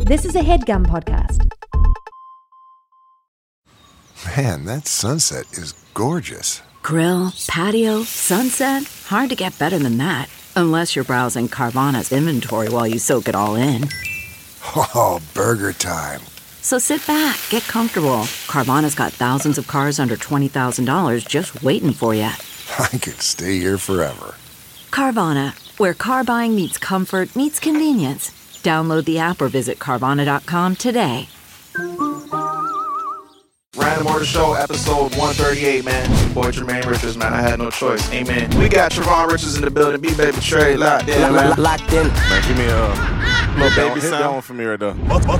This is a HeadGum podcast. Man, that sunset is gorgeous. Grill, patio, sunset. Hard to get better than that. Unless you're browsing Carvana's inventory while you soak it all in. Oh, burger time. So sit back, get comfortable. Carvana's got thousands of cars under $20,000 just waiting for you. I could stay here forever. Carvana, where car buying meets comfort meets convenience. Download the app or visit Carvana.com today. Random Order Show, episode 138, man. Your boy Jermaine Richards, man. I had no choice. Amen. We got Trevon Richards in the building. B-Baby Trey locked in, man. Locked in. Man, give me a little baby hit that sound. one for me right there.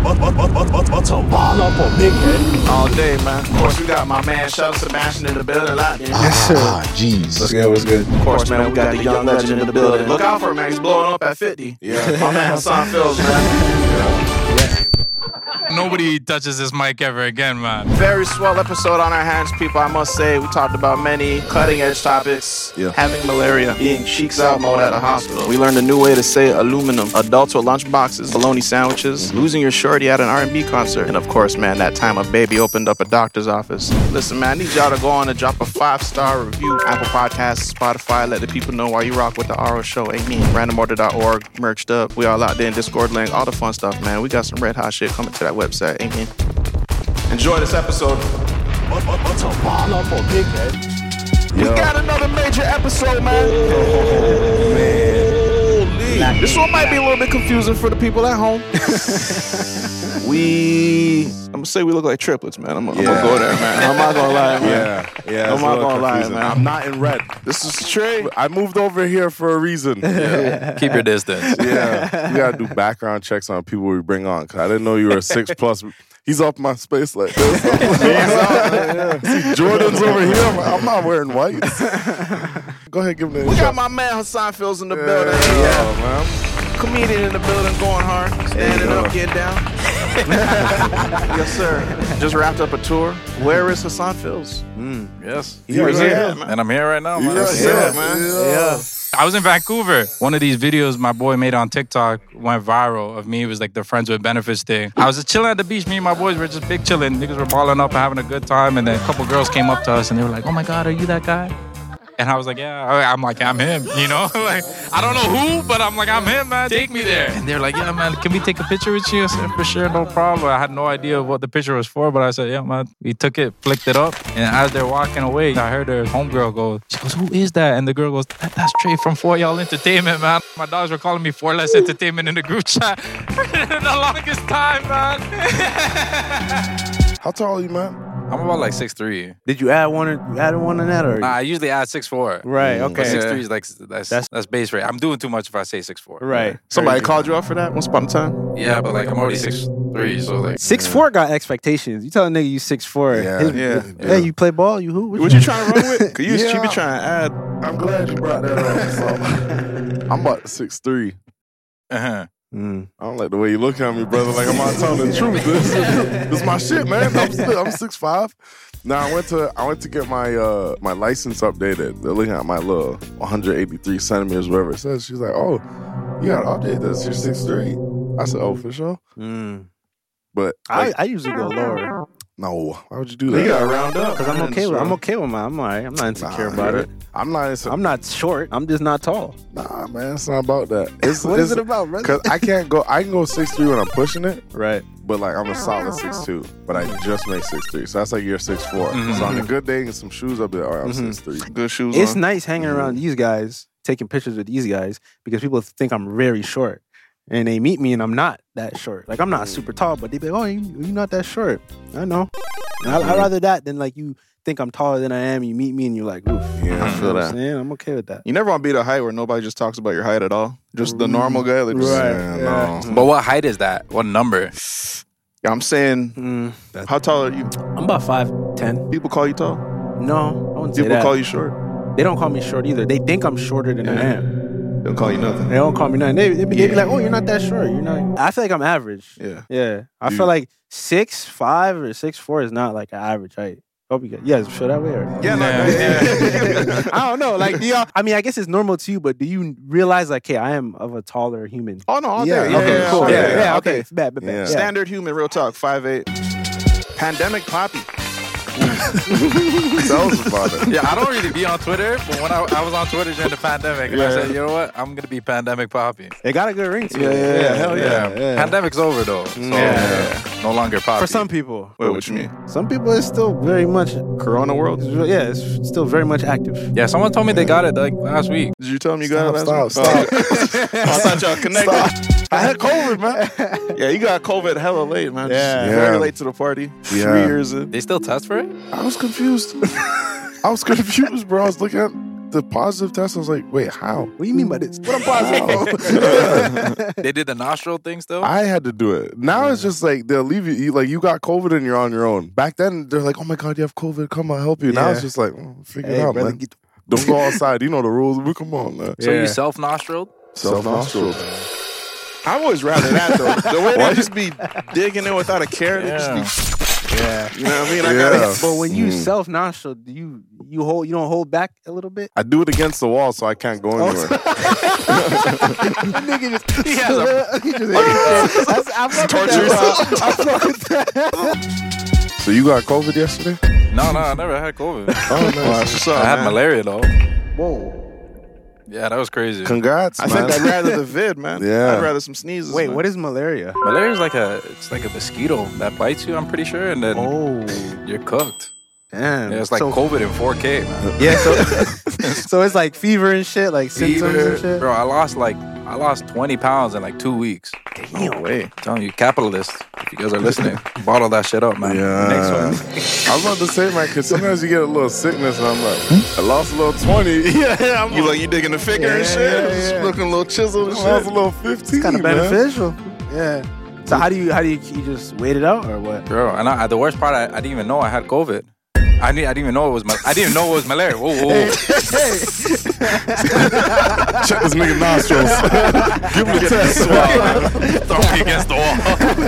All day, man. Of course, we got my man Shelton Sebastian in the building. Locked in. Jeez. What's good? What's good? Of course, man, we got the young legend in the building. Look out for him, man. He's blowing up at 50. Yeah. My man Hassan Phils, man. Nobody touches this mic ever again, man. Very swell episode on our hands, people, I must say. We talked about many cutting-edge topics. Yeah. Having malaria, being cheeks out mode at a hospital. We learned a new way to say aluminum. Adults with lunch boxes, bologna sandwiches, losing your shorty at an R&B concert. And of course, man, that time a baby opened up a doctor's office. Listen, man, I need y'all to go on and drop a 5-star review. Apple Podcasts, Spotify, let the people know why you rock with the RO Show. Amen. Randomorder.org, merched up. We all out there in Discord link, all the fun stuff, man. We got some red hot shit coming to that website. Amen. Enjoy this episode. We got another major episode, man. This one might be a little bit confusing for the people at home. I'm gonna say we look like triplets, man. I'm gonna go there, man. I'm not gonna lie, man. Yeah. I'm not gonna lie, man. I'm not in red. This is Trey. I moved over here for a reason. Yeah. Keep your distance. We gotta do background checks on people we bring on. Cause I didn't know you were a 6+. He's off my space like this. See Jordan's over here. I'm not wearing whites. Go ahead, give him the We intro. got my man Hassan Phils in the building. man. Comedian in the building, going hard, standing up, getting down. Yes, sir. Just wrapped up a tour. Where is Hassan Phils? Yes. He was here. And I'm here right now, man. Yeah. I was in Vancouver. One of these videos my boy made on TikTok went viral of me. It was like the Friends with Benefits thing. I was just chilling at the beach. Me and my boys were just big chilling. Niggas were balling up and having a good time. And then a couple girls came up to us and they were like, "Oh my God, are you that guy?" And I was like, "Yeah." I'm like, "I'm him," you know? Like, I don't know who, but I'm like, "I'm him, man. Take me there." And they're like, "Yeah, man, can we take a picture with you?" I said, "For sure, no problem." I had no idea what the picture was for, but I said, "Yeah, man." We took it, flicked it up, and as they're walking away, I heard her homegirl go, she goes, "Who is that?" And the girl goes, "That's Trey from 4 Y'all Entertainment, man." My dogs were calling me 4 Less Entertainment in the group chat the longest time, man. How tall are you, man? I'm about like 6'3". Did you add one in that or? Nah, I usually add 6'4". Right. But Okay. 6'3" is like that's base rate. I'm doing too much if I say 6'4". Right. Somebody called you up for that once upon a time? Yeah, but like I'm already 6'3", so like 6'4" got expectations. You tell a nigga you 6'4". Yeah. Hey, you play ball? You who? What you trying to run with? Cause you Yeah. be trying to add. I'm glad you brought that up. So I'm about 6'3". uh-huh. I don't like the way you look at me, brother. Like I'm not telling the truth. This is my shit, man. I'm 6'5". Now I went to get my my license updated. They're looking at my little 183 centimeters, whatever it says. She's like, "Oh, you gotta update this. You're 6'3". I said, "Oh, for sure." But like, I usually go lower no, why would you do that? You gotta round up. because I'm okay with mine. I'm alright. I'm not insecure about it. I'm not. I'm not short. I'm just not tall. Nah, man, it's not about that. What is it about, brother? Because I can go 6'3" when I'm pushing it, Right. but like I'm a solid 6'2", but I just made 6'3", so that's like you're 6'4". So on a good day and some shoes, I'll be like, all right, I'm 6'3". Good shoes It's on. nice hanging around these guys, taking pictures with these guys, because people think I'm very short. And they meet me and I'm not that short. Like, I'm not super tall, but they be like, "Oh, you're not that short." I know. And I'd rather that than like you think I'm taller than I am, you meet me and you're like, "Oof." Yeah, I feel that. I'm okay with that. You never want to be the height where nobody just talks about your height at all. Just the normal guy. Like, No. But what height is that? What number? Yeah, I'm saying, how tall are you? I'm about 5'10". People call you tall. No, I wouldn't say People that. call you short. They don't call me short either. They think I'm shorter than I am. They don't call you nothing. They don't call me nothing. They be like, "Oh, you're not that short. You're not." I feel like I'm average. Yeah. Yeah. I feel like 6'5" or 6'4" is not like an average height. Hope you get. Yeah, feel that way. Or? Yeah, I don't know. Like, do y'all? I mean, I guess it's normal to you, but do you realize like, hey, I am of a taller human? Oh no, all Yeah, day. Okay, cool. Yeah, okay. okay. Bad. Yeah. Standard human, real talk, 5'8". Pandemic Poppy. Tell us about it. Yeah, I don't really be on Twitter, but when I was on Twitter during the pandemic, and I said, you know what, I'm gonna be Pandemic Poppy. It got a good ring to it. Yeah, hell Yeah. yeah. Pandemic's over though, so no longer Poppy. For some people. Wait, what you mean? Some people it's still very much Corona world? Yeah, it's still very much active. Yeah, someone told me they got it like last week. Did you tell me you got it last Stop. week? I thought y'all connected. I had COVID, man. Yeah, you got COVID hella late, man. Just Yeah. very Yeah. late to the party. Yeah. 3 years in. They still test for it? I was confused. I was confused, bro. I was looking at the positive test. I was like, wait, how? What do you mean by this? What I'm positive. They did the nostril thing still? I had to do it. Now it's just like they'll leave you. Like you got COVID and you're on your own. Back then they're like, oh my God, you have COVID. Come, I'll help you. Now Yeah. it's just like, figure it Hey, out, brother, man. get Don't go outside. You know the rules. But come on, man. So Yeah. you self-nostrilled? Self-nostril. I've always rather that though. The way they just be digging in without a care, they just be. Yeah. You know what I mean? I Yeah. gotta. But when you self-nostril, do you don't hold back a little bit? I do it against the wall so I can't go anywhere. Nigga just he has So you got COVID yesterday? No, I never had COVID. Oh, nice. What's up, I had man? malaria though. Whoa. Yeah, that was crazy. Congrats, I man. think I'd rather the vid, man. Yeah. I'd rather some sneezes. Wait, man. what is malaria? Malaria is like a mosquito that bites you, I'm pretty sure, and then Oh, you're cooked. damn. Yeah, it's like so, COVID in 4K, man. Yeah, so it's like fever and shit, like symptoms and shit. Bro, I lost 20 pounds in like 2 weeks. No way. I'm telling you, capitalists, if you guys are listening, bottle that shit up, man. Yeah. Next one. I was about to say, man, because sometimes you get a little sickness, and I'm like, I lost a little 20. Yeah, I'm You like you digging the figure and shit? yeah, Just yeah. looking a little chiseled and I lost a shit. little 15. Kind of man. beneficial. Yeah. So how do you you just wait it out or what? Bro, and the worst part, I didn't even know I had COVID. I didn't even know it was I didn't even know it was malaria. Whoa. Check this nigga nostrils. Give him the test. Throw me against the wall.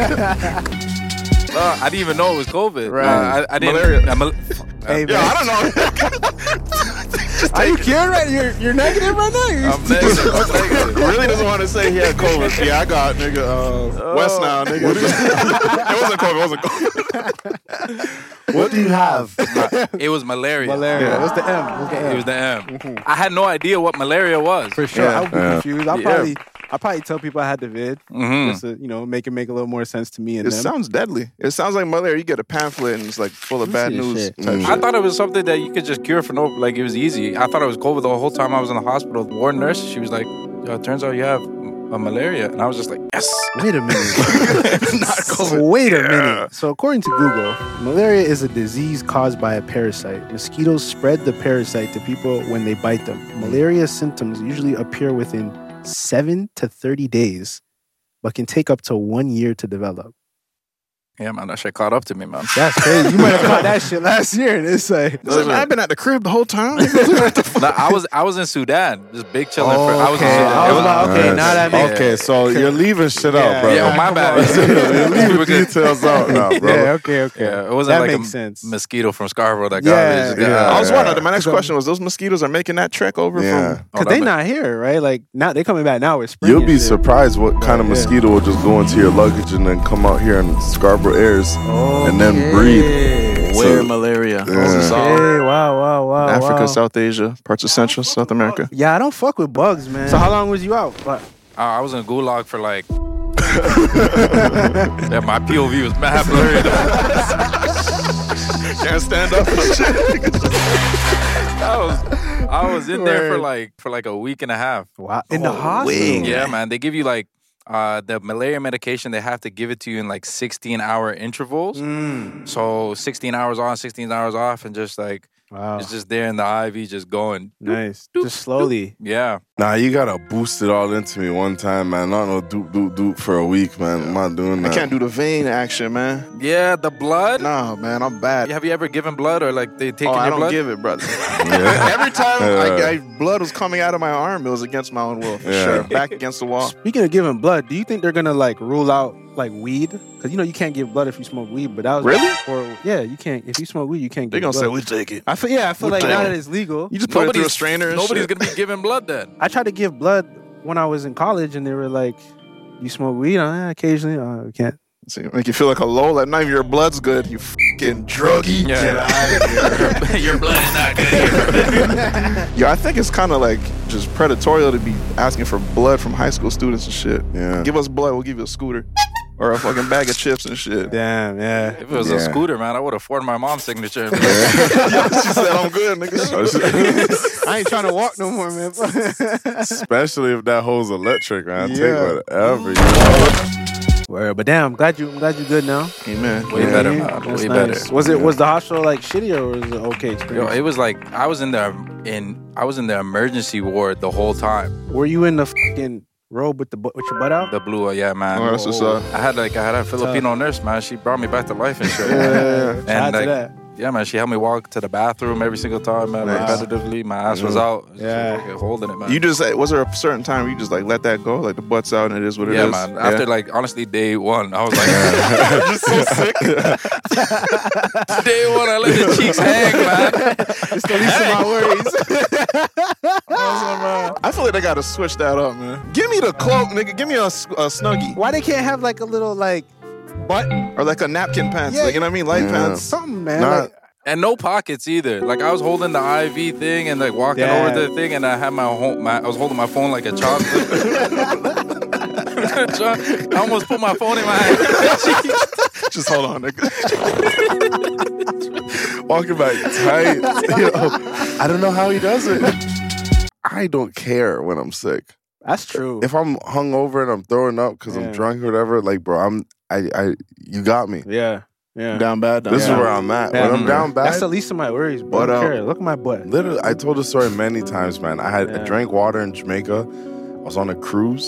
I didn't even know it was COVID. Right. I didn't. Malaria. Hey, Yeah, man. I don't know. Are you cured right? You're negative right now? I'm negative. I'm negative. Really doesn't want to say he had COVID. Yeah, I got nigga West now, nigga. It wasn't COVID. It wasn't COVID. What do you have? It was malaria. Malaria. What's the M? What's the M? It was the M. I had no idea what malaria was. For sure. I would be confused. I'll Yeah. probably tell people I had the vid. Just to, make it make a little more sense to me and It them. sounds deadly. It sounds like malaria. You get a pamphlet and it's like full of bad see this news. shit. Type I shit. thought it was something that you could just cure for like it was easy. I thought it was COVID the whole time I was in the hospital. The ward nurse, she was like, "Yo, it turns out you have a malaria," and I was just like, "Yes." Wait a minute. Wait a minute. So according to Google, malaria is a disease caused by a parasite. Mosquitoes spread the parasite to people when they bite them. Malaria symptoms usually appear within 7 to 30 days, but can take up to 1 year to develop. Yeah, man, that shit caught up to me, man. That's crazy. You might have caught that shit last year. And it's like, I've been at the crib the whole time. No, I was in Sudan, just big chilling. I was in okay. Sudan. I was It about, okay, now that makes Okay, so you're leaving shit out, bro. Yeah, my bad. You're leaving details out now, bro. Yeah, okay. Yeah, it wasn't That like makes a sense. mosquito from Scarborough that got Yeah, me. It just got- yeah. I was wondering. My next question was: those mosquitoes are making that trek over Yeah. from? Because they not here, right? Like, now they coming back now with spring. You'll and be shit. surprised what kind of mosquito will just go into your luggage and then come out here in Scarborough airs and then breathe. Where So- malaria? Yeah. This is all Hey, wow. Africa, wow. South Asia, parts of Central, South America. Yeah, I don't fuck with bugs, man. So how long was you out? But I was in a gulag for like. Yeah, my POV was mad blurry. Can't stand up. I was in there Word. for like a week and a half. wow, in the hospital. Yeah, man. They give you like the malaria medication. They have to give it to you in like 16-hour intervals. So 16 hours on, 16 hours off, and just like Wow, it's just there in the IV, just going. nice. Just slowly. Yeah. Nah, you gotta boost it all into me one time, man. Not no doop for a week, man. I'm not doing I that. can't do the vein action, man. Yeah, the blood. Nah, man, I'm bad. Have you ever given blood or like they taking Oh, I your don't blood? give it, brother. Yeah. Every time blood was coming out of my arm, it was against my own will. For Yeah. sure. Back against the wall. Speaking of giving blood, do you think they're gonna like rule out like weed, because you know you can't give blood if you smoke weed. But that was Really? you can't. If you smoke weed, you can't They're give gonna blood. say we take it. I feel like take now it. that it's legal, You just put it through a strainer. And Nobody's shit. gonna be giving blood then. I tried to give blood when I was in college, and they were like, "You smoke weed?" Occasionally, I can't. See, make you feel like a low. Like, not even your blood's good. You fucking druggie. Yeah. Your blood is not good. Yeah, I think it's kind of like just predatorial to be asking for blood from high school students and shit. Yeah. Give us blood, we'll give you a scooter. Or a fucking bag of chips and shit. Damn, yeah. If it was a scooter, man, I would have forged my mom's signature. She said, I'm good, nigga. I ain't trying to walk no more, man. Especially if that hole's electric, man. Yeah. Take whatever. You know? Word, but damn, I'm glad you good now. Amen. Way better, man. That's Way nice. better. Was the hospital like shitty or was it okay Yo, experience? it was like I was in the emergency ward the whole time. Were you in the fucking robe with your butt out? The blue, yeah, man. Oh, that's what's up. I had a Filipino nurse, man. She brought me back to life and shit. Yeah. Shout out And to like, that. yeah, man. She helped me walk to the bathroom every single time, man. Nice. Repetitively, my ass was out. Yeah. Just holding it, man. You just, was there a certain time where you just like let that go? Like the butt's out and it is what it is? yeah, man. After like honestly, day one, I was like, just so sick. day one, I let the cheeks hang, man. It's the least of my worries. I feel like they gotta switch that up, man. Give me the cloak, nigga. Give me a snuggie. Why they can't have like a little like button? Or like a napkin pants. Yeah. Like, you know what I mean? Light Yeah. pants. Something, man. Not- Like, And no pockets either. Like I was holding the IV thing and like walking Yeah. over to the thing, and I had I was holding my phone like a child. I almost put my phone in my hand. Just hold on, nigga. Walking back tight. Yo, I don't know how he does it. I don't care when I'm sick. that's true. If I'm hungover and I'm throwing up because Yeah. I'm drunk or whatever, like, bro, you got me. yeah. Yeah. Down bad, down This is bad. where I'm at. Yeah. When I'm down bad, That's the least of my worries, bro. But, I don't care. Look at my butt. literally, I told the story many times, man. I Yeah. drank water in Jamaica. I was on a cruise,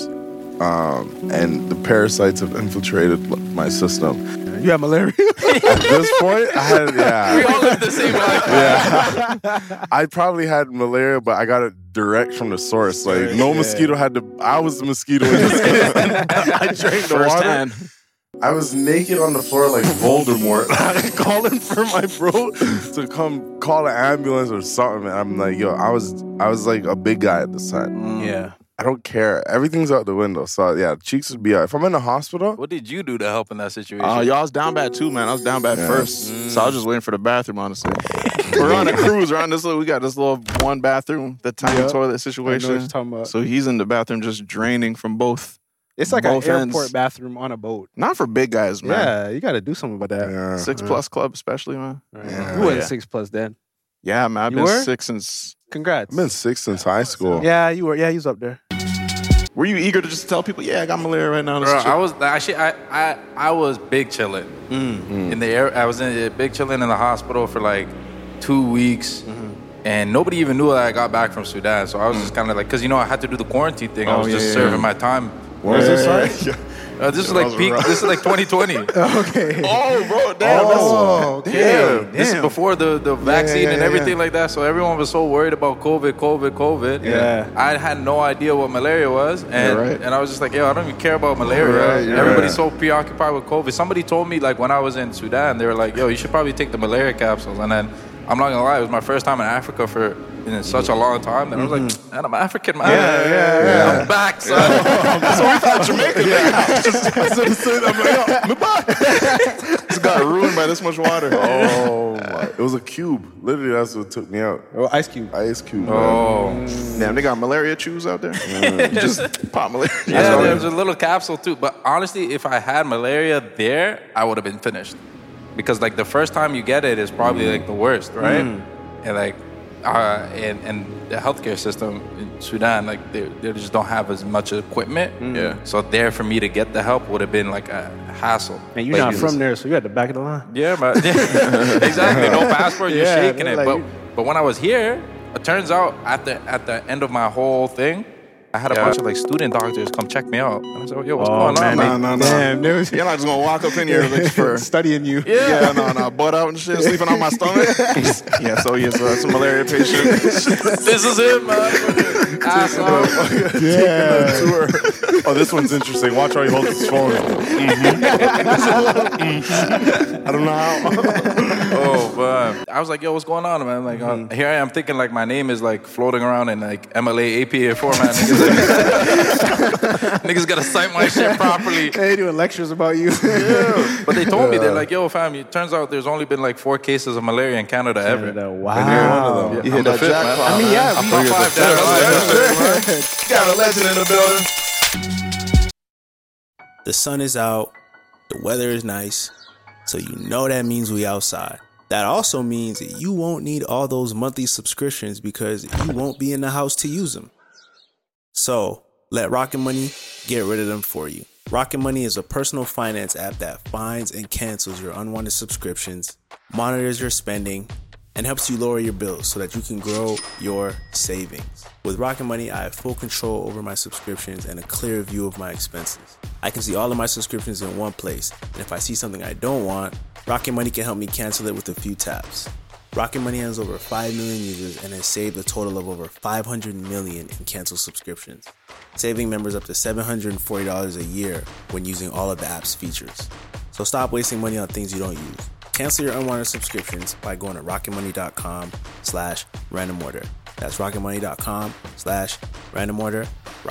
and the parasites have infiltrated my system. You have malaria? At this point, I had, We all live the same life. yeah. I probably had malaria, but I got it direct from the source. Like, no mosquito had to, I was the mosquito in the skin. I drank the First water. hand. I was naked on the floor like Voldemort, calling for my bro to come call an ambulance or something. And I'm like, yo, I was like a big guy at this time. Yeah. I don't care. Everything's out the window. So yeah, cheeks would be out. If I'm in the hospital, What did you do to help in that situation? Y'all was down bad too, man. I was down bad Yeah. first. So I was just waiting for the bathroom, honestly. We're on a cruise. We got this little one bathroom, the tiny Yeah. toilet I know what situation. you're talking about. So he's in the bathroom just draining from both. It's like an both airport ends. bathroom on a boat. Not for big guys, man. Yeah, you got to do something about that. yeah, 6+ club, especially, man. Right. Yeah. You wasn't Yeah. 6+ then. Yeah, man. I've You been were? 6 since. Congrats. I've been 6 since high school. Yeah, you were. Yeah, he was up there. Were you eager to just tell people, yeah, I got malaria right now? Bro, I was actually I was big chilling in the air. I was in big chilling in the hospital for like 2 weeks, and nobody even knew that I got back from Sudan. So I was just kind of like, because I had to do the quarantine thing. I Oh, was just yeah, serving yeah. my time. What was this like? This is like peak. This is like 2020. Okay. Oh, bro, damn. Oh, okay. Damn. This is before the vaccine yeah, and yeah, everything like that. So everyone was so worried about COVID. Yeah. I had no idea what malaria was. And right. and I was just like, yo, I don't even care about malaria. Right, yeah. Everybody's so preoccupied with COVID. Somebody told me, like, when I was in Sudan, they were like, yo, you should probably take the malaria capsules. And then, I'm not gonna lie, it was my first time in Africa in such a long time. And I was like, man, I'm African, man. Yeah. I'm back, son. So we thought Jamaica. Just got ruined by this much water. Oh my! It was a cube. Literally, that's what took me out. Oh, Ice Cube. Ice cube. Oh. Damn, they got malaria chews out there. You just pop malaria. Yeah, there's a little capsule too. But honestly, if I had malaria there, I would have been finished. Because like the first time you get it is probably like the worst, right? And like, and the healthcare system in Sudan, like they just don't have as much equipment. Yeah. So there for me to get the help would have been like a hassle. And you're Like, not it from was- there, so you're at the back of the line. Yeah, man. Exactly. No passport. You're Yeah, shaking it. like- But when I was here, it turns out at the end of my whole thing, I had a bunch of like student doctors come check me out. And I said, yo, what's going on, man? No. Damn, dude. You're not just gonna walk up in here like, for Studying you. yeah, no, butt out and shit, sleeping on my stomach. Yeah, so he's a malaria patient. This is him, man. Asshole. Yeah. Tour. Oh, this one's interesting. Watch how he holds his phone. I don't know how. Oh, man. I was like, yo, what's going on, man? Like, here I am thinking like my name is like floating around in like MLA APA format. Niggas gotta cite my shit properly. They doing lectures about you. Yeah. But they told me, they're like, yo, fam, it turns out there's only been like 4 cases of malaria in Canada ever. Wow. And you're one of them. You I'm hit the that fifth, jackpot. man. I mean, yeah, I'm top 5 down. Got a legend in the building. The sun is out, the weather is nice, so you know that means we outside. That also means that you won't need all those monthly subscriptions because you won't be in the house to use them. So, let Rocket Money get rid of them for you. Rocket Money is a personal finance app that finds and cancels your unwanted subscriptions, monitors your spending, and helps you lower your bills so that you can grow your savings. With Rocket Money, I have full control over my subscriptions and a clear view of my expenses. I can see all of my subscriptions in one place, and if I see something I don't want, Rocket Money can help me cancel it with a few taps. Rocket Money has over 5 million users and has saved a total of over $500 million in canceled subscriptions, saving members up to $740 a year when using all of the app's features. So stop wasting money on things you don't use. Cancel your unwanted subscriptions by going to rocketmoney.com/random order. That's rocketmoney.com/random order.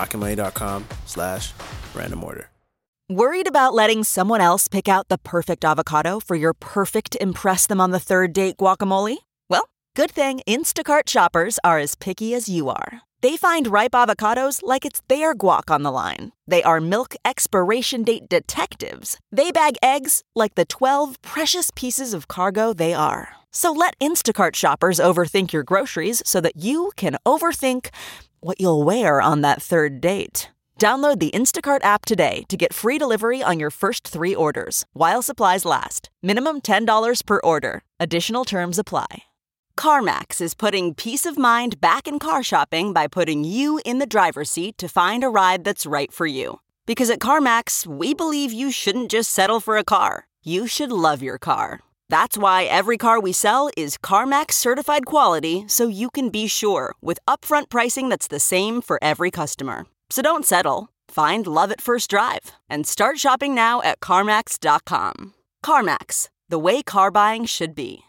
rocketmoney.com/random order. Worried about letting someone else pick out the perfect avocado for your perfect impress them on the third date guacamole? Well, good thing Instacart shoppers are as picky as you are. They find ripe avocados like it's their guac on the line. They are milk expiration date detectives. They bag eggs like the 12 precious pieces of cargo they are. So let Instacart shoppers overthink your groceries so that you can overthink what you'll wear on that third date. Download the Instacart app today to get free delivery on your first 3 orders, while supplies last. Minimum $10 per order. Additional terms apply. CarMax is putting peace of mind back in car shopping by putting you in the driver's seat to find a ride that's right for you. Because at CarMax, we believe you shouldn't just settle for a car. You should love your car. That's why every car we sell is CarMax certified quality, so you can be sure with upfront pricing that's the same for every customer. So don't settle. Find love at first drive and start shopping now at CarMax.com. CarMax, the way car buying should be.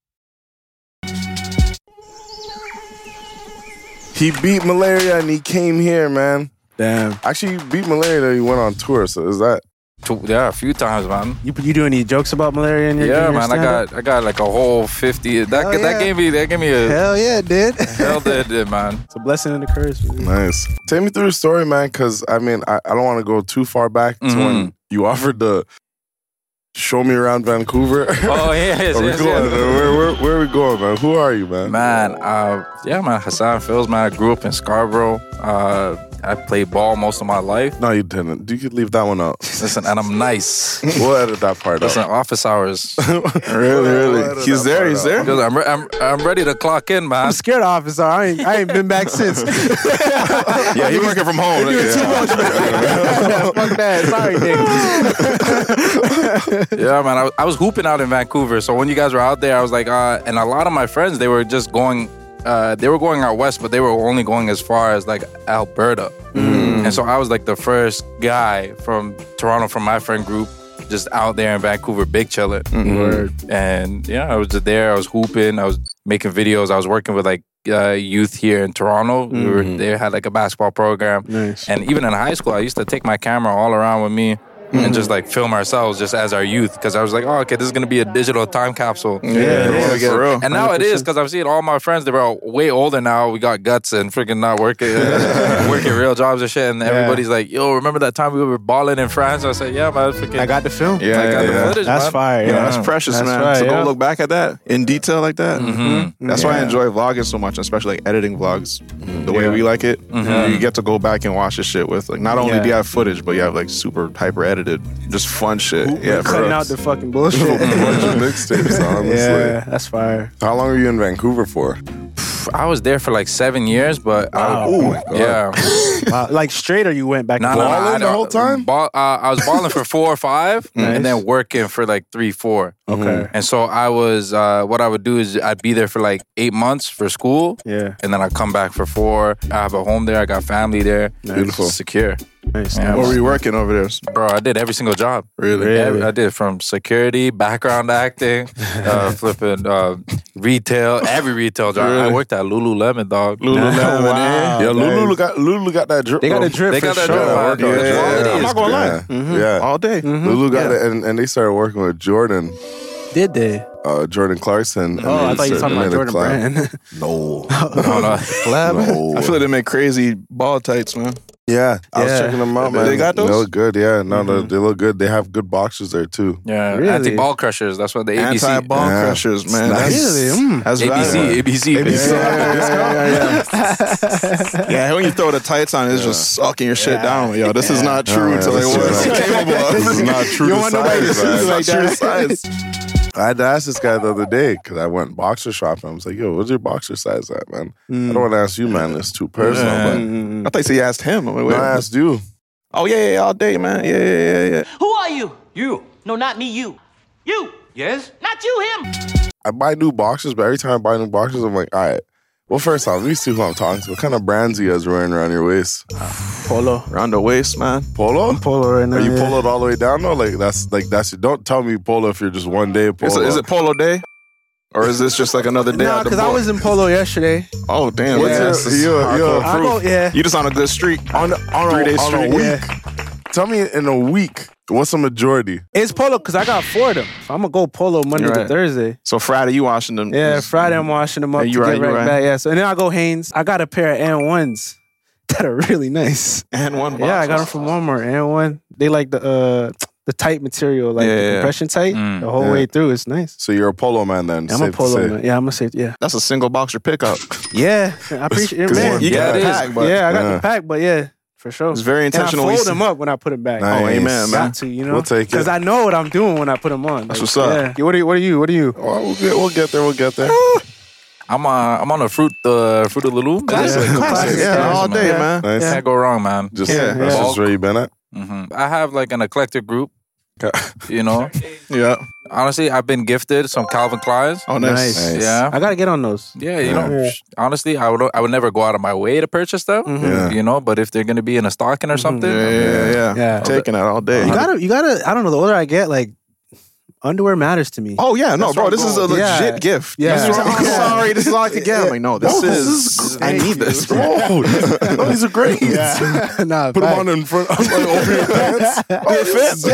He beat malaria and he came here, man. Damn. Actually, he beat malaria and he went on tour. So is that? Yeah, a few times, man. You do any jokes about malaria in your Yeah, in your man. stand-up? I got like a whole 50. That gave me a Hell yeah, it did. hell did, man. It's a blessing and a curse. Man. Nice. Take me through the story, man, because I mean, I don't want to go too far back to when you offered to show me around Vancouver. Oh, yes. Where are we going, man? Who are you, man? Man, man, Hassan Fields, man. I grew up in Scarborough. I played ball most of my life. No, you didn't. You could leave that one out. Listen, and I'm nice. We'll edit that part Listen, out. office hours. Really? He's there. Because I'm ready to clock in, man. I'm scared of officer. I ain't been back since. Yeah, he's working from home. Fuck that. Sorry, nigga. Yeah, man. I was hooping out in Vancouver. So when you guys were out there, I was like, and a lot of my friends, they were just going. They were going out west, but they were only going as far as like Alberta. And so I was like the first guy from Toronto, from my friend group, just out there in Vancouver, big chillin'. And yeah, I was just there. I was hooping. I was making videos. I was working with like youth here in Toronto. They had like a basketball program. Nice. And even in high school, I used to take my camera all around with me. And just like film ourselves just as our youth, because I was like, oh, okay, this is gonna be a digital time capsule. Yeah, for real. And now it is, because I'm seeing all my friends, they're all way older now. We got guts and freaking not working real jobs and shit. And everybody's like, yo, remember that time we were balling in France? I said, yeah, man, freaking. I got the film. Yeah, I got the footage, That's man. fire. Yeah, Yeah. that's precious, That's man. right, to yeah. go look back at that in detail like that. That's why I enjoy vlogging so much, especially like editing vlogs the way we like it. You get to go back and watch this shit with like not only do you have footage, but you have like super hyper edited, just fun shit. Yeah, Cutting out the fucking bullshit. A bunch of mixtapes, honestly. Yeah, that's fire. How long were you in Vancouver for? I was there for like 7 years, but Wow. yeah. Like straight, or you went back? No, and no, forth? Balling the whole time? I was balling for 4 or 5, and then working for like 3, 4. Okay. And so I was, what I would do is I'd be there for like 8 months for school. Yeah. And then I'd come back for 4. I have a home there. I got family there. Beautiful. Secure. Nice. Yeah, What were you working over there? Bro, I did every single job. Really? I did from security, background acting, flipping retail, every retail job. I worked at Lululemon, dog. Lululemon. Wow. Yeah, Lulu got that drip. They got bro. a drip. They for got that sure. drip. Quality I'm is not gonna lie. Yeah. All day. Lulu got it, and they started working with Jordan. Did they? Jordan Clarkson. and Oh, I they thought you were talking made about a Jordan collab. Brand. No. I feel like they make crazy ball tights, man. Yeah, I was Yeah. checking them out, man. They got those? They look good, yeah. No, they look good. They have good boxers there, too. Yeah, Really? anti-ball crushers. That's what the ABC. Anti-ball Yeah. crushers, man. Nice. Really? That's ABC. Yeah, when you throw the tights on, it's just sucking your shit down. Yo, this is not true man, to like this what is it's not- capable of. This is not true You to want nobody to size, see man. you like It's not true to that. size. I had to ask this guy the other day because I went boxer shopping. I was like, yo, what's your boxer size at, man? I don't want to ask you, man. It's too personal. I thought you asked him. Wait, But I asked you. Oh, yeah, all day, man. Yeah. Who are you? You. No, not me, you. You. Yes? Not you, him. I buy new boxers, but every time I buy new boxers, I'm like, all right. Well, first off, let me see who I'm talking to. What kind of brands you guys wearing around your waist? Polo. Around the waist, man. Polo? Polo right now. Are you yeah. poloed all the way down though? Like that's don't tell me polo if you're just one day polo. Is it Polo Day? Or is this just like another day Nah, out the because I book? was in Polo yesterday. Oh, damn. What's man. your- This is you're- hardcore I proof. go, yeah. You just on a good streak. on a 3-day on streak. a week? Yeah. Tell me in a week, what's the majority? It's Polo because I got 4 of them. So I'm going to go Polo Monday You're to right. Thursday. So Friday, you washing them? Yeah, Friday I'm washing them up Yeah, to you right, get you right right. back. Yeah, so and then I go Hanes. I got a pair of N1s that are really nice. And one Yeah, I got them from Walmart. N1. They like the tight material, like the compression tight, the whole way through. It's nice. So you're a polo man then? I'm safe a to Polo say. man. Yeah, I'm gonna say yeah. That's a single boxer pickup. Yeah, I appreciate it, 'Cause man. You got Yeah, the it is. pack, but Yeah, I got the pack, but yeah, for sure. It's very intentional. And I We fold see- them up when I put them back. Nice. Oh, amen, man. Got to, you know. We'll take it. Because I know what I'm doing when I put them on. That's what's up. Yeah. What are you? Well, we'll get there. We'll get there. I'm on a Fruit of the Loom. Classic. Yeah, all day, man. Nice. Can't go wrong, man. Just Yeah. that's just where you been at. I have like an eclectic group. You know, Yeah. honestly, I've been gifted some Calvin Kleins. Oh, nice. Nice. Yeah, I gotta get on those. yeah. You know, honestly, I would never go out of my way to purchase them. Yeah. You know, but if they're gonna be in a stocking or something, Yeah. Taking that all day. You gotta. I don't know. The older I get, like underwear matters to me. Oh yeah, no, That's bro, where this I'm is a going. legit Yeah. gift. Yeah. That's what I'm Yeah. sorry, this is all I could get. I'm like, no, this is I need this. Oh, these are great. Nah, Put them fact. on in front, like over your pants. Oh, it fits.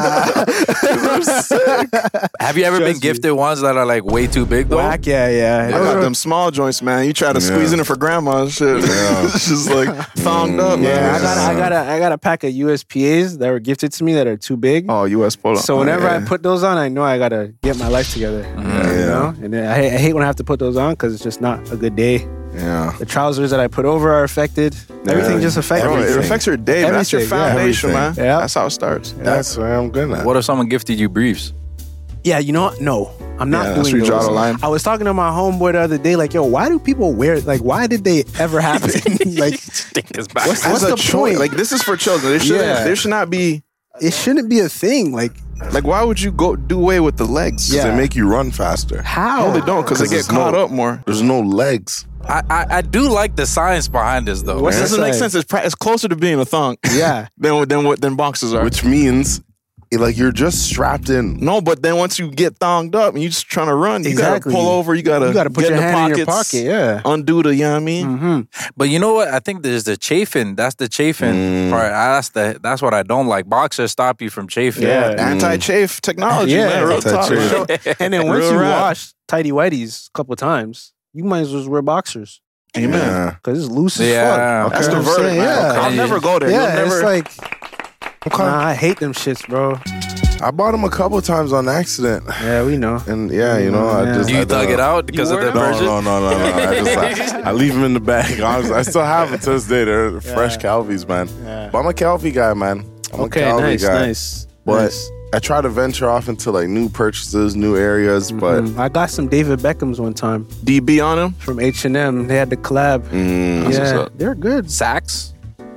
have you ever been Trust me. gifted ones that are like way too big though? Whack, yeah. I got them small joints, man. You try to squeeze in it for grandma and shit. It's just like thonged up, man. Yeah, I got a pack of USPAs that were gifted to me that are too big. Oh, US Polo. So whenever I put those on, I know I gotta get my life together. You know, and then I hate when I have to put those on because it's just not a good day. Yeah. The trousers that I put over are affected. Everything just affects Bro, it everything. affects your day, man. That's your Everything, yeah. foundation, man. Everything. Yeah. That's how it starts. That's where I'm good at. What if someone gifted you briefs? Yeah, you know what? No, I'm not Yeah, that's doing where you draw those. the line. I was talking to my homeboy the other day, like, yo, why do people wear? Like, why did they ever happen? Like, what's As the a choice, point? like this is for children. Yeah. There should not be It shouldn't be a thing. Like, why would you go do away with the legs? Yeah. They make you run faster. how? No, they don't because they get there's caught up more. There's no legs. I do like the science behind this though. What's It the doesn't make science? sense. It's closer to being a thong Yeah. than boxes are. Which means, like, you're just strapped in. No, but then once you get thonged up and you just trying to run, you Exactly. gotta pull over. You gotta put get your in the hand in your pockets, pocket. Yeah. undo the. You know what I mean? But you know what? I think there's the chafing. That's the chafing part. That's what I don't like. Boxers stop you from chafing. Yeah. Anti-chafe technology, Yeah. man. Real talk. Anti-chafe. And then once Real you rap. wash tighty whities a couple of times, you might as well wear boxers Amen. Yeah. because it's loose as Yeah. fuck. That's You the know what I'm verdict, saying? man. Yeah. I'll never go there. Yeah, You'll never. it's like, nah, I hate them shits, bro. I bought them a couple times on accident. Yeah, we know. And yeah, you know, I Yeah. just. Do you I thug don't it know. out because of the version? No. I leave them in the bag. I still have them to this day. They're fresh Calvies, man. Yeah. But I'm a Calvi guy, man. I'm Okay, a Calvi nice, guy. nice. But nice. I try to venture off into like new purchases, new areas. But I got some David Beckhams one time DB on him. from H&M. They had the collab. That's what's Yeah, up. they're good. Sacks?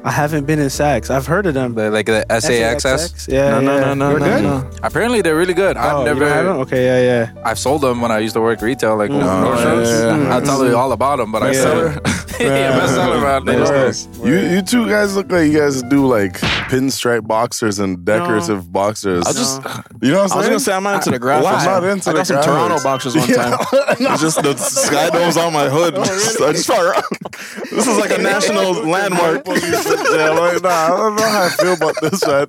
I haven't been in Saks. I've heard of them. Like the SAXS? Yeah, No. You're good? No. Apparently, they're really good. I've You don't have them? Okay, yeah. I've sold them when I used to work retail, like shirts. yeah. I'll tell you all about them, but I sell it. Bestseller, man. They just- You two guys look like you guys do like pinstripe boxers and decorative boxers. You know what I'm saying? I was gonna say I'm not into the graphics. I'm not into I got some Toronto boxers one time. It's just the sky domes on my hood. I just felt this is like a national landmark. Yeah, like, nah, I don't know how I feel about this, man.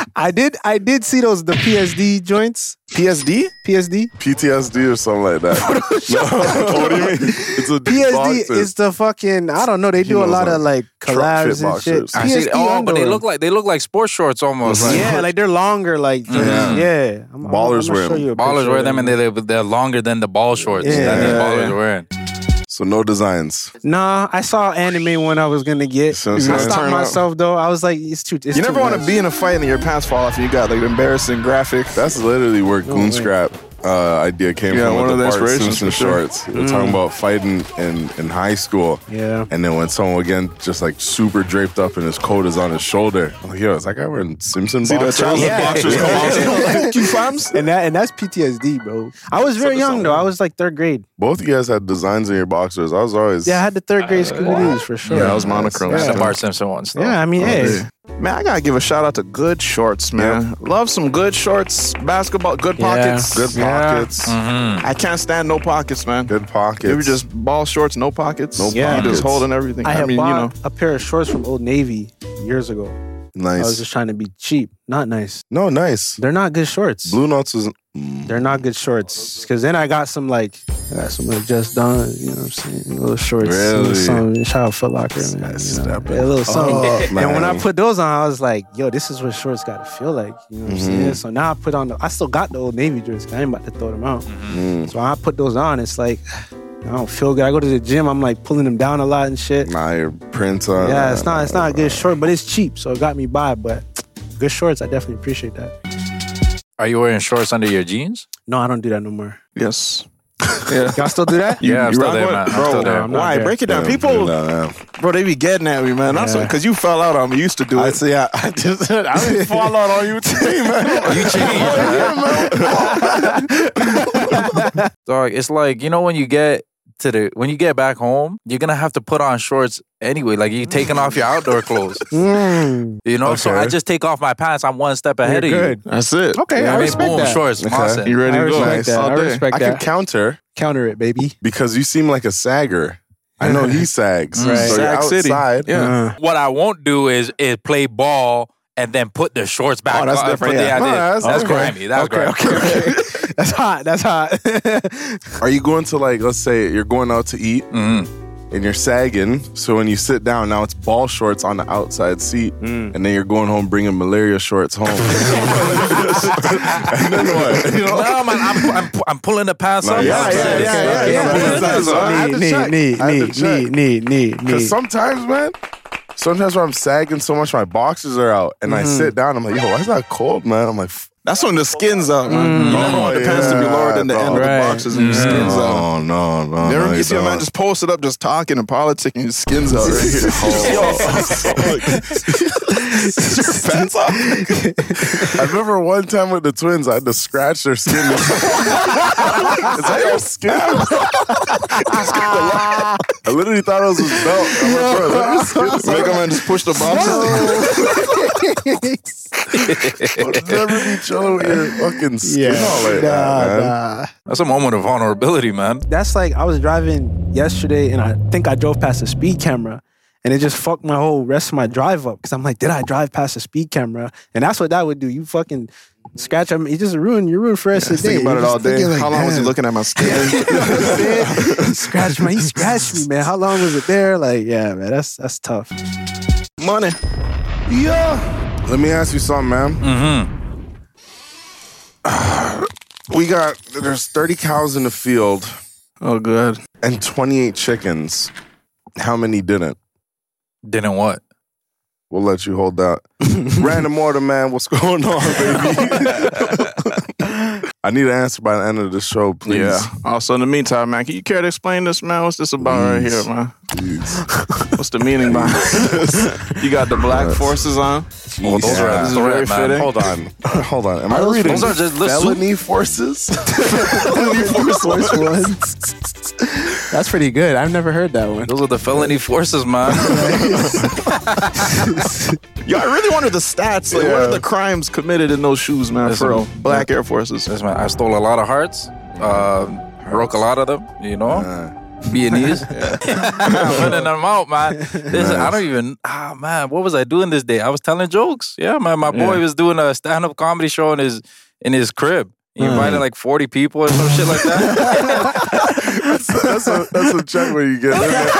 I did see the PSD joints. PSD? PTSD or something like that. No, what do you mean? It's a PSD boxer. is the fucking, I don't know, they do a lot of like collabs and shit. boxers. I see, PSD but they underwear. look like sports shorts almost. Yeah, like they're longer, like yeah. Ballers wear them. Ballers wear them, and they're longer than the ball shorts that these ballers are wearing. So no designs. Nah, I saw anime one I was gonna get. So I it's gonna stopped turn myself though. I was like, it's too. You never want to be in a fight and your pants fall off and you got like embarrassing graphics. That's literally where Goon Scrap idea came Yeah, from one with of the the Bart inspirations Simpson for sure. shorts. We're talking about fighting in high school. Yeah. And then when someone again just like super draped up and his coat is on his shoulder, I'm like, yo, is that guy wearing Simpson boxers? boxers come out. You fams? And that's PTSD, bro. I was very young though. I was like third grade. Both of you guys had designs in your boxers. I was always Yeah, I had the third grade Scooby Doo's for sure. Yeah, that was monochrome. The Bart Simpson ones. Yeah, I mean, hey. Man, I gotta give a shout out to good shorts, man. Love some good shorts, basketball, good pockets. good pockets. I can't stand no pockets, man. Good pockets. You were just ball shorts, no pockets. No Yeah. You pockets. just holding everything. I had mean, bought a pair of shorts from Old Navy years ago. I was Nice. just trying to be cheap. Not nice. No, nice. They're not good shorts. Blue Notes is They're not good shorts. Because then I got some like just done, you know what I'm saying? Little shorts. Really? Some shout out Foot Locker, man. You know, step a little something. up, And when I man. put those on, I was like, yo, this is what shorts gotta feel like. You know what I'm saying? So now I put on I still got the Old Navy jerseys. I ain't about to throw them out. So when I put those on, it's like I don't feel good. I go to the gym, I'm like pulling them down a lot and shit. Nah, your prints on. Yeah, it's not a good short, but it's cheap, so it got me by. But good shorts, I definitely appreciate that. Are you wearing shorts under your jeans? No, I don't do that no more. Yes. Y'all still do that? Yeah, I'm you still rock there, with- man. I'm Bro, still there. I'm not why? there. Break it down. Yeah, People, yeah. bro, they be getting at me, man. That's Yeah. because you fell out on me. You used to do it. I didn't fall out on you today, man. You changed. Dog, it's like, you know, when you get back home, you're gonna have to put on shorts anyway. Like you're taking off your outdoor clothes. You know, so Okay. I just take off my pants. I'm one step ahead of you. That's it. Okay, You know I what I mean? respect Boom, that. shorts, Mossing. You ready I to go? respect that. All I day. respect I that. could counter Counter it, baby. because you seem like a sagger. I know he sags. Right. So you're Sag City. outside. Yeah. What I won't do is play ball and then put the shorts back Oh, that's on. different, Put the- yeah. I did. No, that's That's different. grimy. That's grimy. Okay. That's hot. That's hot. Are you going to like, let's say you're going out to eat and you're sagging. So when you sit down, now it's ball shorts on the outside seat. And then you're going home bringing malaria shorts home. And then what? You know? No, man, I'm pulling the pants up. Yeah. Need. Because sometimes, man, sometimes when I'm sagging so much, my boxers are out. And I sit down, I'm like, yo, why is that cold, man? I'm like, That's when the skin's out, man. You never want the pants to be lower than the end of the boxes and your skin's out. no. Never you see a man just posted up, just talking and politicking, his skin's out right here. Is your pants off? I remember one time with the twins, I had to scratch their skin. Is that your skin? I literally thought it was his belt. I'm like, bro, is that your skin? Make a man just push the boxes. I'll never be chilling with your fucking skin all like that, man. That's a moment of vulnerability, man. That's like I was driving yesterday and I think I drove past a speed camera and it just fucked my whole rest of my drive up because I'm like, did I drive past a speed camera? And that's what that would do. You fucking scratch them. You just ruin for the rest of the day. Think about it You're all just day. thinking like, How long was he damn. looking at my skin? He scratched me, man. How long was it there? Like, yeah, man, that's tough. Money. Yeah. Let me ask you something, man. There's 30 cows in the field Oh, good. and 28 chickens. How many didn't? Didn't what? We'll let you hold that. Random order, man. What's going on, baby? I need an answer by the end of the show, please. Yeah. Also, in the meantime, man, can you care to explain this, man? What's this about right here, man? Jeez. What's the meaning behind it? You got the black forces on. Oh, those are Yeah. a threat, man. fitting. Hold on. Am I reading? Those are just felony forces. Felony Force ones. That's pretty good. I've never heard that one. Those are the felony forces, man. Yo, I really wonder the stats. Like, what are the crimes committed in those shoes, man? Listen, For real. Black Air Forces. Listen, man, I stole a lot of hearts. Broke a lot of them, you know? Viennese. I'm running them out, man. Listen, I don't even, man, what was I doing this day? I was telling jokes. Yeah, man, my boy was doing a stand-up comedy show in his crib. He invited like 40 people or some shit like that. that's a check where you get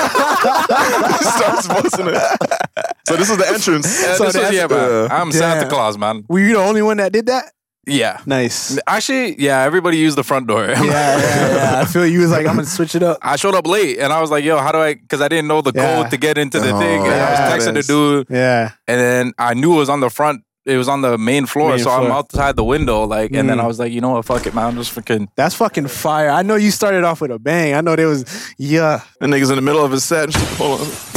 it. Starts busting it. So this is the entrance. Man. I'm Santa Claus, man. Were you the only one that did that? Yeah. Nice. Actually, yeah, everybody used the front door. Yeah. I feel you was like, I'm gonna switch it up. I showed up late and I was like, yo, how do I, because I didn't know the code to get into the thing. And I was texting the dude. Yeah. And then I knew it was on the front. It was on the main floor, so I'm outside the window, like, and then I was like, you know what, fuck it, man, I'm just freaking. That's fucking fire. I know you started off with a bang. I know there was, The nigga's in the middle of his set and shit. Hold on. So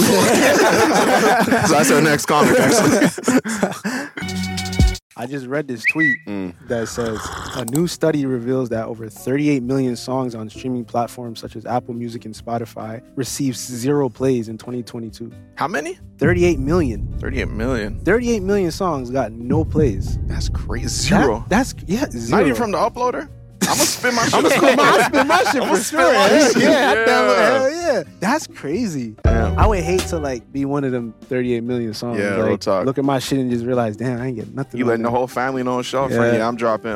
that's our next comic, actually. I just read this tweet that says a new study reveals that over 38 million songs on streaming platforms such as Apple Music and Spotify received 0 plays in 2022. How many? 38 million. 38 million. 38 million songs got no plays. That's crazy. 0. That's zero. Not even from the uploader? I'm going to spin my shit. I'm gonna spin my shit for sure. Hell yeah. That's crazy. Damn. I would hate to like be one of them 38 million songs. Yeah, like, real talk. Look at my shit and just realize, damn, I ain't getting nothing. You on letting the there. whole family know on shelf? Yeah. Yeah, I'm dropping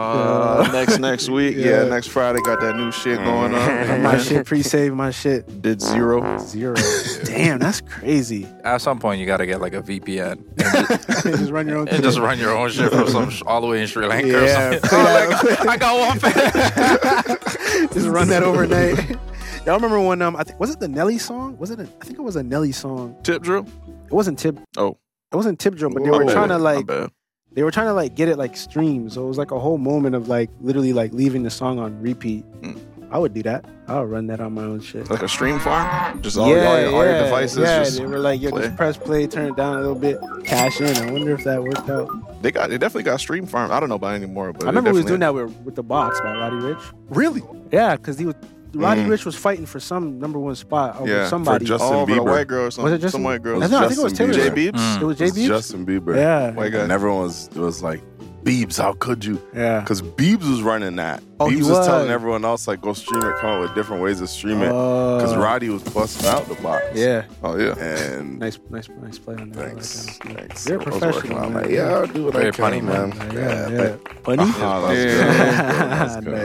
next week. Yeah. Yeah, next Friday got that new shit going on. My shit pre-saved my shit. Did 0. Damn, that's crazy. At some point, you gotta get like a VPN Just run your own. and just run your own shit from all the way in Sri Lanka or Yeah, something. I got one fan. just run that overnight. Y'all remember when I think was it the Nelly song? I think it was a Nelly song. Tip drill? It wasn't Tip. Oh. It wasn't Tip Drill, but they My were bad. trying to My like bad. they were trying to like get it like streamed. So it was like a whole moment of like literally like leaving the song on repeat. I would do that. I would run that on my own shit. Like a stream farm? Just all your devices Yeah, just they were like, play. just press play, turn it down a little bit, cash in. I wonder if that worked out. They definitely got stream farm. I don't know about anymore, but I remember we was doing definitely- that with The Box by Roddy Rich. Really? Yeah, because Roddy Rich was fighting for some '1 spot over Yeah, somebody. for Justin over the Bieber. white girl or something. Was it Justin? Some white girl. I think it was Justin Taylor. Bieber. J. Biebs? It was J. It's Biebs? Justin Bieber. Yeah. White guy. And everyone was like, Biebs, how could you? Yeah. Because Biebs was running that. Oh, he Biebs was telling was. everyone else, like, go stream it, come up with different ways to stream it. Because Roddy was busting out the box. Yeah. Oh, yeah. And Nice play on that. thanks. Thanks. You're a I was working professional, on man. that. Yeah, I'll do what Very I can, funny, man. Yeah. Funny? Oh, that's good.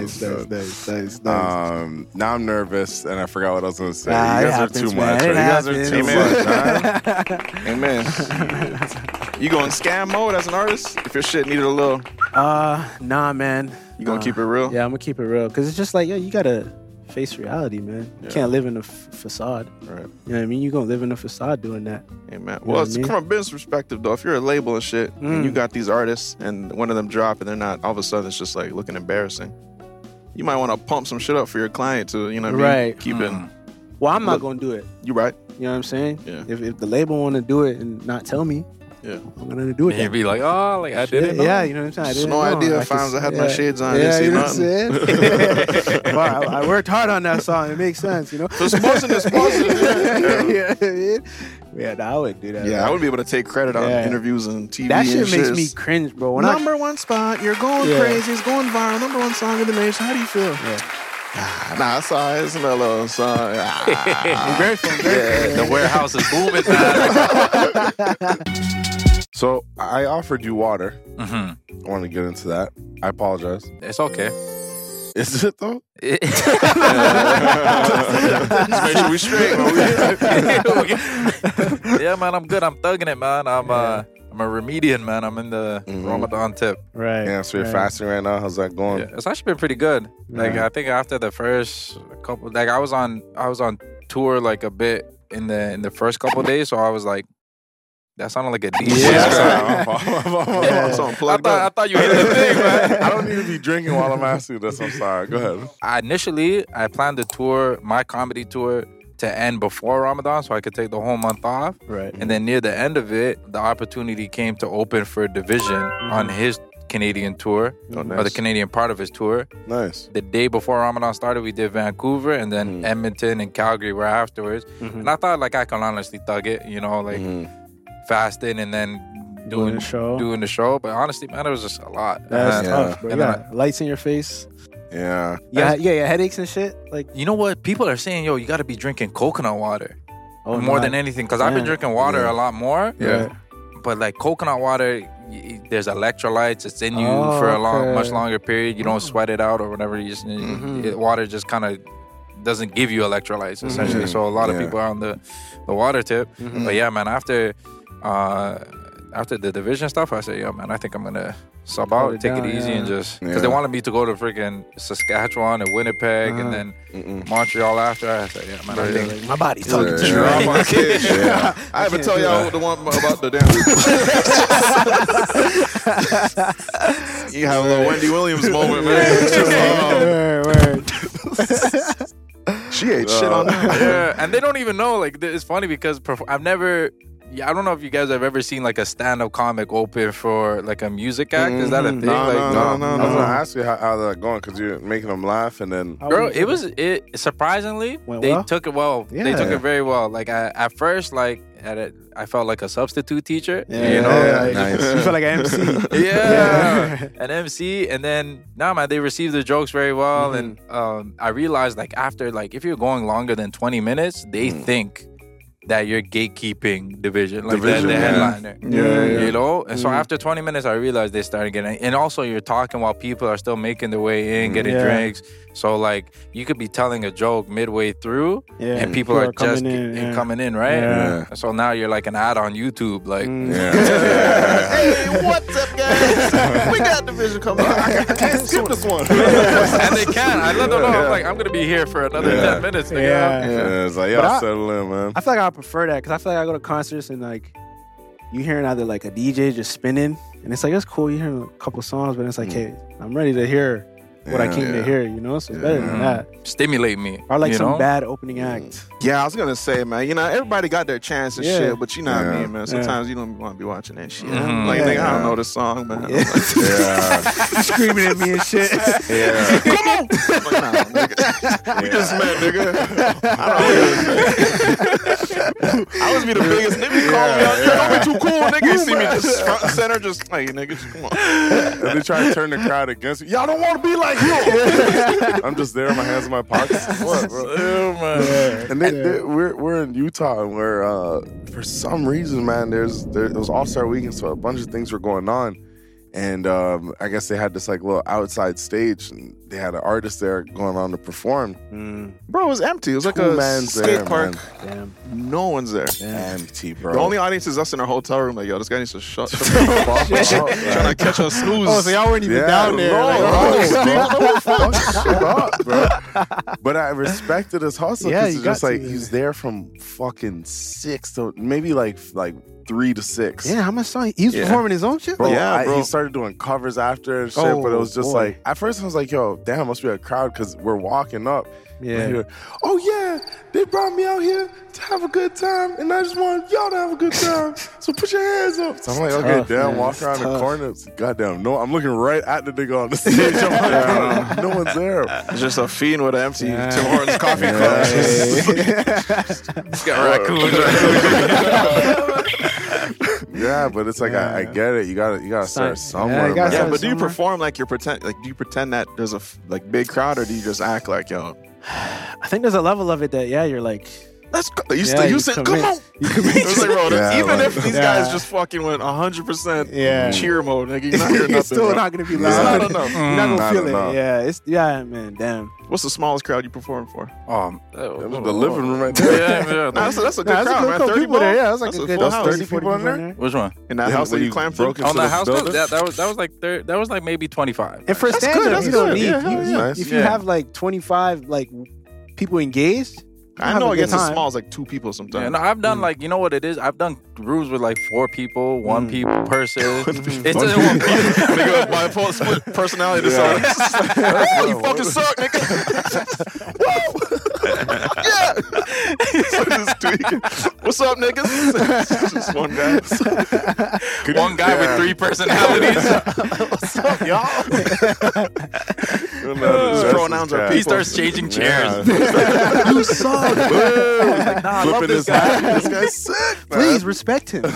Nice. Now I'm nervous, and I forgot what I was going to say. Nah, you it guys are happens, too man. much. It You guys are happens. too Amen. much. Amen. You going scam mode as an artist? If your shit needed a little, Nah, man. you gonna keep it real? Yeah, I'm gonna keep it real. Because it's just like, you gotta face reality, man. You can't live in a facade. Right. You know what I mean? You're gonna live in a facade doing that. Amen. You know Well, what it's I mean? from a business perspective, though. If you're a label and shit, and you got these artists, and one of them drop, and they're not, all of a sudden, it's just like looking embarrassing. You might want to pump some shit up for your client to, you know what I mean? Right. Keep it. Well, I'm not gonna do it. You right? You know what I'm saying? Yeah. If the label want to do it and not tell me, Yeah. I'm gonna do it. And you'd be like, oh, like I didn't know. Yeah, you know what I'm saying? I Just didn't no know. idea. I If I had my shades on, I yeah, didn't see you know what I'm nothing. saying? But I worked hard on that song. It makes sense, you know? It's positive. Yeah, I would do that. Yeah, I would be able to take credit on Yeah. interviews and TV. That shit and makes shit. me cringe, bro. When Number one spot, you're going Yeah. crazy. It's going viral. Number one song in the nation. How do you feel? Nah, sorry, it's another little song. I'm grateful. The warehouse is booming, man. So I offered you water. Mm-hmm. I want to get into that. I apologize. It's okay. Is it though? Just make sure we straight. Yeah, man, I'm good. I'm thugging it, man. I'm a remedian, man. I'm in the Ramadan tip. Right. Yeah, so you're fasting right now. How's that going? Yeah, it's actually been pretty good. Like Yeah. I think after the first couple, like I was on tour like a bit in the first couple days, so I was like, that sounded like a DJ. I thought you hit the thing, man. I don't need to be drinking while I'm asking this. I'm sorry. Go ahead. Initially, I planned to tour my comedy tour to end before Ramadan so I could take the whole month off. Right. And then near the end of it, the opportunity came to open for Division on his Canadian tour, or the Canadian part of his tour. Nice. The day before Ramadan started, we did Vancouver, and then Edmonton and Calgary were afterwards. And I thought like I can honestly thug it, you know, like fasting and then doing the show. But honestly, man, it was just a lot. That's tough, bro. Lights in your face. Yeah. Yeah, headaches and shit. Like, you know what? People are saying, yo, you got to be drinking coconut water more than anything. Because I've been drinking water a lot more. Yeah. But like coconut water, there's electrolytes. It's in you for a much longer period. You don't sweat it out or whatever. You just, water just kind of doesn't give you electrolytes, essentially. So a lot of people are on the water tip. But yeah, man, after the Division stuff, I said, yo, man, I think I'm going to sub out, take it easy, and just... Because they wanted me to go to freaking Saskatchewan and Winnipeg and then Montreal after. I said, yeah, man, I think... my body's talking to me. I haven't tell y'all the one about the damn... You have a little Wendy Williams moment, man. Word. She ate shit on that. Yeah, and they don't even know. Like, it's funny because I've never... Yeah, I don't know if you guys have ever seen like a stand-up comic open for like a music act. Is that a thing? No. I was gonna ask you how that's going because you're making them laugh and then. Bro, it surprisingly they took it well. Yeah. They took it very well. Like at first, like I felt like a substitute teacher. Yeah, you know, nice. You felt like an MC. An MC, and then man, they received the jokes very well. And I realized like after like if you're going longer than 20 minutes, they think that you're gatekeeping Division, like the headliner. You know? And so after 20 minutes, I realized they started getting... And also, you're talking while people are still making their way in, getting drinks. So, like, you could be telling a joke midway through, and people are just coming in, right? Yeah. So now you're like an ad on YouTube, like... Hey, what's up, guys? We got Division coming up. I can't skip this one. And they can. I let them know. I'm like, I'm going to be here for another 10 minutes. It's like, y'all settle in, man. I feel like I prefer that because I feel like I go to concerts and like you hearing either like a DJ just spinning and it's like it's cool, you hearing a couple songs, but it's like, hey, I'm ready to hear what I came to hear, you know? So it's better than that. Stimulate me. Or like some bad opening act. Yeah, I was gonna say, man, you know, everybody got their chance and shit, but you know what I mean, man. Sometimes you don't want to be watching that shit. Like, nigga, I don't know this song, man. You screaming at me and shit. Come on! Like, nah, nigga. We just met, nigga. I was be the biggest nigga. Call me out. Don't be too cool, nigga. You see me just front and center, just like, nigga, just come on. And they try to turn the crowd against you. Y'all don't want to be like you. I'm just there, my hands in my pockets. What, bro? Oh, man. And we're in Utah, and we're for some reason, man, it was All-Star Weekend, so a bunch of things were going on. And I guess they had this like little outside stage, and they had an artist there going on to perform. Bro, it was empty. It was like a skate park. Damn. No one's there. Empty, bro. The only audience is us in our hotel room. Like, yo, this guy needs to shut the fuck up. Trying to catch us snooze. Oh, so y'all weren't even down there. Bro. But I respected his hustle because it's just like he's there from fucking 6 to maybe like 3 to 6. Yeah, how much song? He was performing his own shit? Bro, bro. He started doing covers after and shit, but it was just like, at first I was like, yo, damn, must be a crowd because we're walking up. Yeah. Oh, yeah, they brought me out here to have a good time, and I just want y'all to have a good time. So put your hands up. So I'm like, okay, damn, walk around the corner. Goddamn, no, I'm looking right at the nigga on the stage. I'm like, no one's there. It's just a fiend with an empty Tim Hortons coffee cup. He's got raccoons. Yeah, but it's like I get it. You gotta start somewhere. But do you perform like do you pretend that there's a like big crowd, or do you just act like, yo? I think there's a level of it that you're like, let's go. You said, come on. It's like, bro, even if these guys just fucking went 100% cheer mode, nigga, you're not hearing nothing. It's still not gonna be loud. It's not enough. You're not gonna feel it. Yeah, man, damn. What's the smallest crowd you performed for? The living room right there. That's a good crowd, man. 30 people there. Yeah, that's like a good house. 30 people in there. Which one? In that house that you climbed through? On that house? That was like maybe 25. And for stand-up, you don't need. If you have like 25 like people engaged. I know against the small is like 2 people sometimes. Yeah, no, I've done like, you know what it is? I've done rooms with like 4 people, 1 person. It's just 1 person. Nigga, my split personality disorder. You fucking suck, nigga. Woo! Yeah. Just tweaking. What's up, niggas? Just one guy. One guy with 3 personalities. What's up, y'all? Pronouns are He starts changing chairs. You suck. Nah, I love Flipping this his guy. hat. This guy's sick. Please respect him.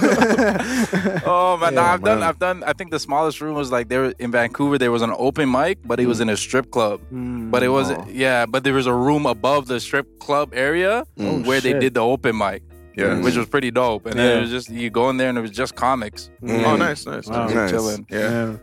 Oh man, Yeah, I've done. I think the smallest room was like there in Vancouver. There was an open mic, but it was in a strip club. But it was but there was a room above the strip club area where they shit. did the open mic. Yeah. Which was pretty dope. And then it was just you go in there and it was just comics. Oh, nice. Nice. Chilling. Yeah.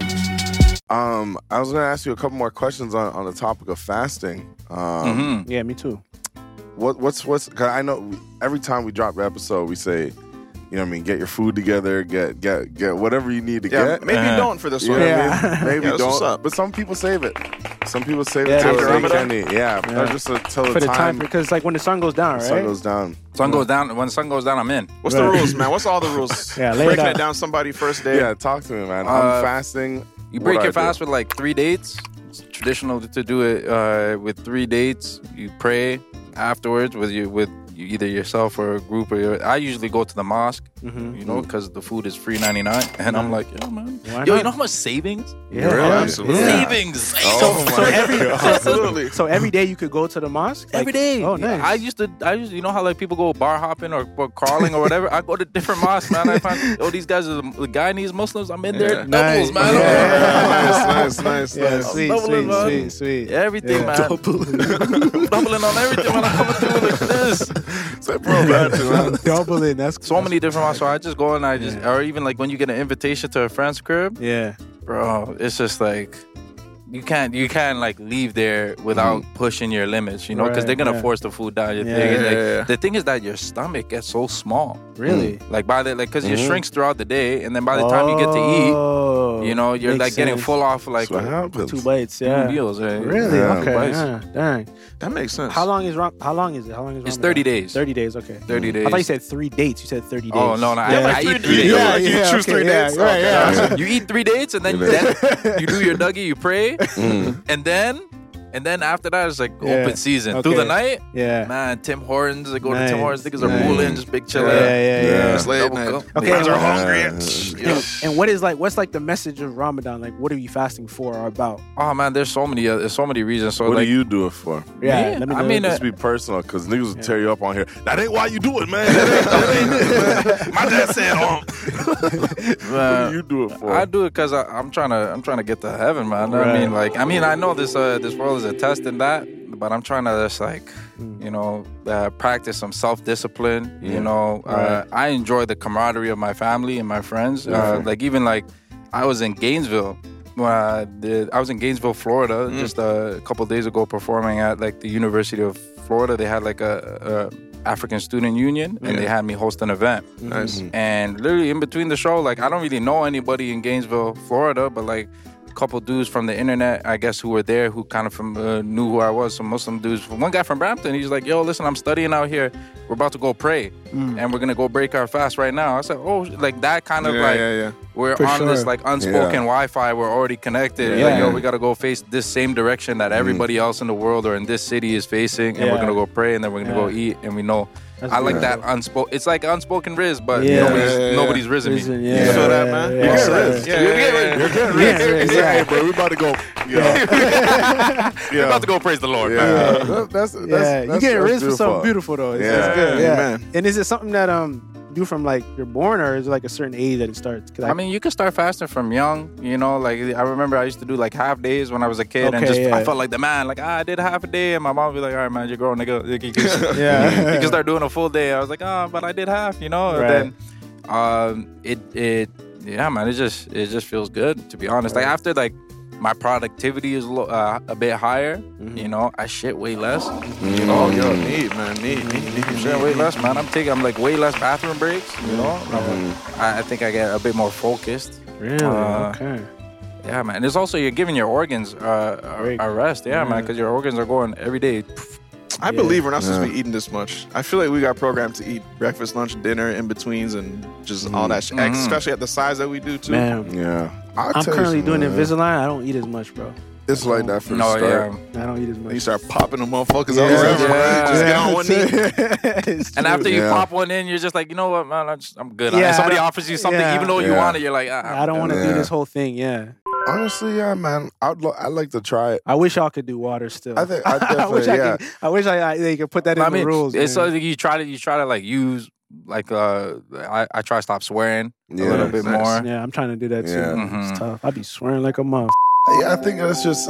I was gonna ask you a couple more questions on the topic of fasting. Yeah, me too. What's? Cause I know every time we drop an episode, we say, you know what I mean, get your food together, get whatever you need to get. Maybe don't for this one. Maybe Yeah, that's what's don't. up. But some people save it. Some people save Yeah, it till after they Ramadan? can eat. Yeah, just till For the the time, time because like when the sun goes down, the right? sun goes down. Sun goes down. When the sun goes down, I'm in. What's the rules, man? What's all the rules? Yeah, lay it Breaking out. it down somebody first day. Yeah, talk to me, man. I'm fasting. You What break do your I do? fast with like 3 dates. It's traditional to do it with 3 dates. You pray afterwards with either yourself or a group. I usually go to the mosque, you know, because the food is free 99. And I'm like, yeah, man. Why Yo, not? you know how much savings? Yeah, Really? Absolutely. Yeah. Savings. Absolutely. So every day you could go to the mosque? Like, Every day. Oh, nice. I used to, you know how like people go bar hopping or crawling or whatever? I go to different mosques, man. I find, these guys are the Guyanese Muslims. I'm in there. Doubles, man. Nice. Yeah, sweet, Doubling, man. sweet. Everything, man. Doubling on everything, man. I'm coming through like this. Say, bro, bad too, man. Doubling. That's So many different mosques. So I just go and I just, or even like when you get an invitation to a friend's crib, Yeah. bro, it's just like, you can't like leave there without pushing your limits, you know, because they're gonna force the food down your thing. And, like, the thing is that your stomach gets so small, Really? like because it shrinks throughout the day, and then by the time you get to eat, you know, you're Makes like getting sense. full off like What happens? 2 bites, 2 yeah. meals. Right? Really? Yeah. Okay. Bites. Yeah. Dang. That makes sense. How long is it? It's 30 days. 30 days, okay. 30 days. I thought you said 3 dates. You said 30 days. Oh no, Yeah. I eat 3 days. Yeah, You choose okay, 3 yeah, dates? Right, Okay. yeah. You eat 3 dates and then you do your Dougie, you pray, and then after that it's like open season. Okay. Through the night, Yeah. man, Tim Hortons, I go to Nice. Tim Hortons, niggas are Nice. rolling, just big chilling. Yeah. It's late Double night. cup. Okay, Guys are and- hungry. And what's like the message of Ramadan? Like, what are you fasting for or about? Oh man, there's so many reasons. So What like, do you do it for? Yeah, Me? let me know. I mean, Let's be personal, because niggas will tear you up on here. That ain't why you do it, man. That ain't it, man. My dad said, what do you do it for? I do it because I'm trying to get to heaven, man. I mean, I know this world is a test in that, but I'm trying to just like, you know, practice some self-discipline. You know, I enjoy the camaraderie of my family and my friends. Like even like I was in Gainesville. I was in Gainesville, Florida, just a couple days ago, performing at like the University of Florida. They had like a African Student Union, and they had me host an event. Nice. And literally in between the show, like I don't really know anybody in Gainesville, Florida, but like a couple dudes from the internet, I guess, who were there, who kind of knew who I was. Some Muslim dudes. One guy from Brampton, he's like, "Yo, listen, I'm studying out here. We're about to go pray, and we're gonna go break our fast right now." I said, "Oh, like that kind of we're For on this sure. like unspoken Wi-Fi. We're already connected. Yeah. Like, yo, we gotta go face this same direction that everybody else in the world or in this city is facing, and we're Yeah. gonna go pray, and then we're gonna go eat, and we know." That's I like good. that unspoken. It's like unspoken riz, but Yeah. nobody's risen me. Risen, You feel that, man? Yeah, You get yeah, riz. yeah. You get riz. Hey, bro, we about to go. We're about to go praise the Lord, man. Yeah, that's You getting riz for something beautiful though. It's Yeah. good. Yeah. Amen. And is it something that do from like you're born, or is it like a certain age that it starts? 'Cause I mean, you can start fasting from young, you know. Like I remember, I used to do like half days when I was a kid, and Okay, just yeah. I felt like the man. Like I did half a day, and my mom would be like, "All right, man, you're grown, nigga. You can, Yeah. you can start doing a full day." I was like, "Oh, but I did half, you know." Right. And then, yeah, man, it just feels good, to be honest. Like after like my productivity is a bit higher, you know, I shit way less. You know, Yo, neat, man. Neat. shit way less, man. I'm like way less bathroom breaks. You know, I think I get a bit more focused. Really? Okay. Yeah, man. And it's also you're giving your organs a rest. Yeah, man, because your organs are going every day. I believe we're not supposed to be eating this much. I feel like we got programmed to eat breakfast, lunch, dinner, in betweens, and just all that shit. Especially at the size that we do too. Man, Yeah. I'm currently doing Invisalign. I don't eat as much, bro. It's like that for the No, start. yeah. I don't eat as much. You start popping them motherfuckers out. Yeah. Just get on one knee. It's And true. after you Yeah. pop one in, you're just like, you know what, man, I'm good. Yeah, And somebody I don't- offers you something, yeah. even though you Yeah. want it, you're like, I don't want to Yeah. do this whole thing. Yeah. Honestly, yeah, man. I'd like to try it. I wish y'all could do water still. I think I I definitely wish yeah. I wish they could put that in I mean, the rules. it's man. something you try to like use like I try to stop swearing Yeah, a little bit nice. more. Yeah, I'm trying to do that too. Yeah. Mhm. It's tough. I be swearing like a motherfucker. Yeah, I think that's just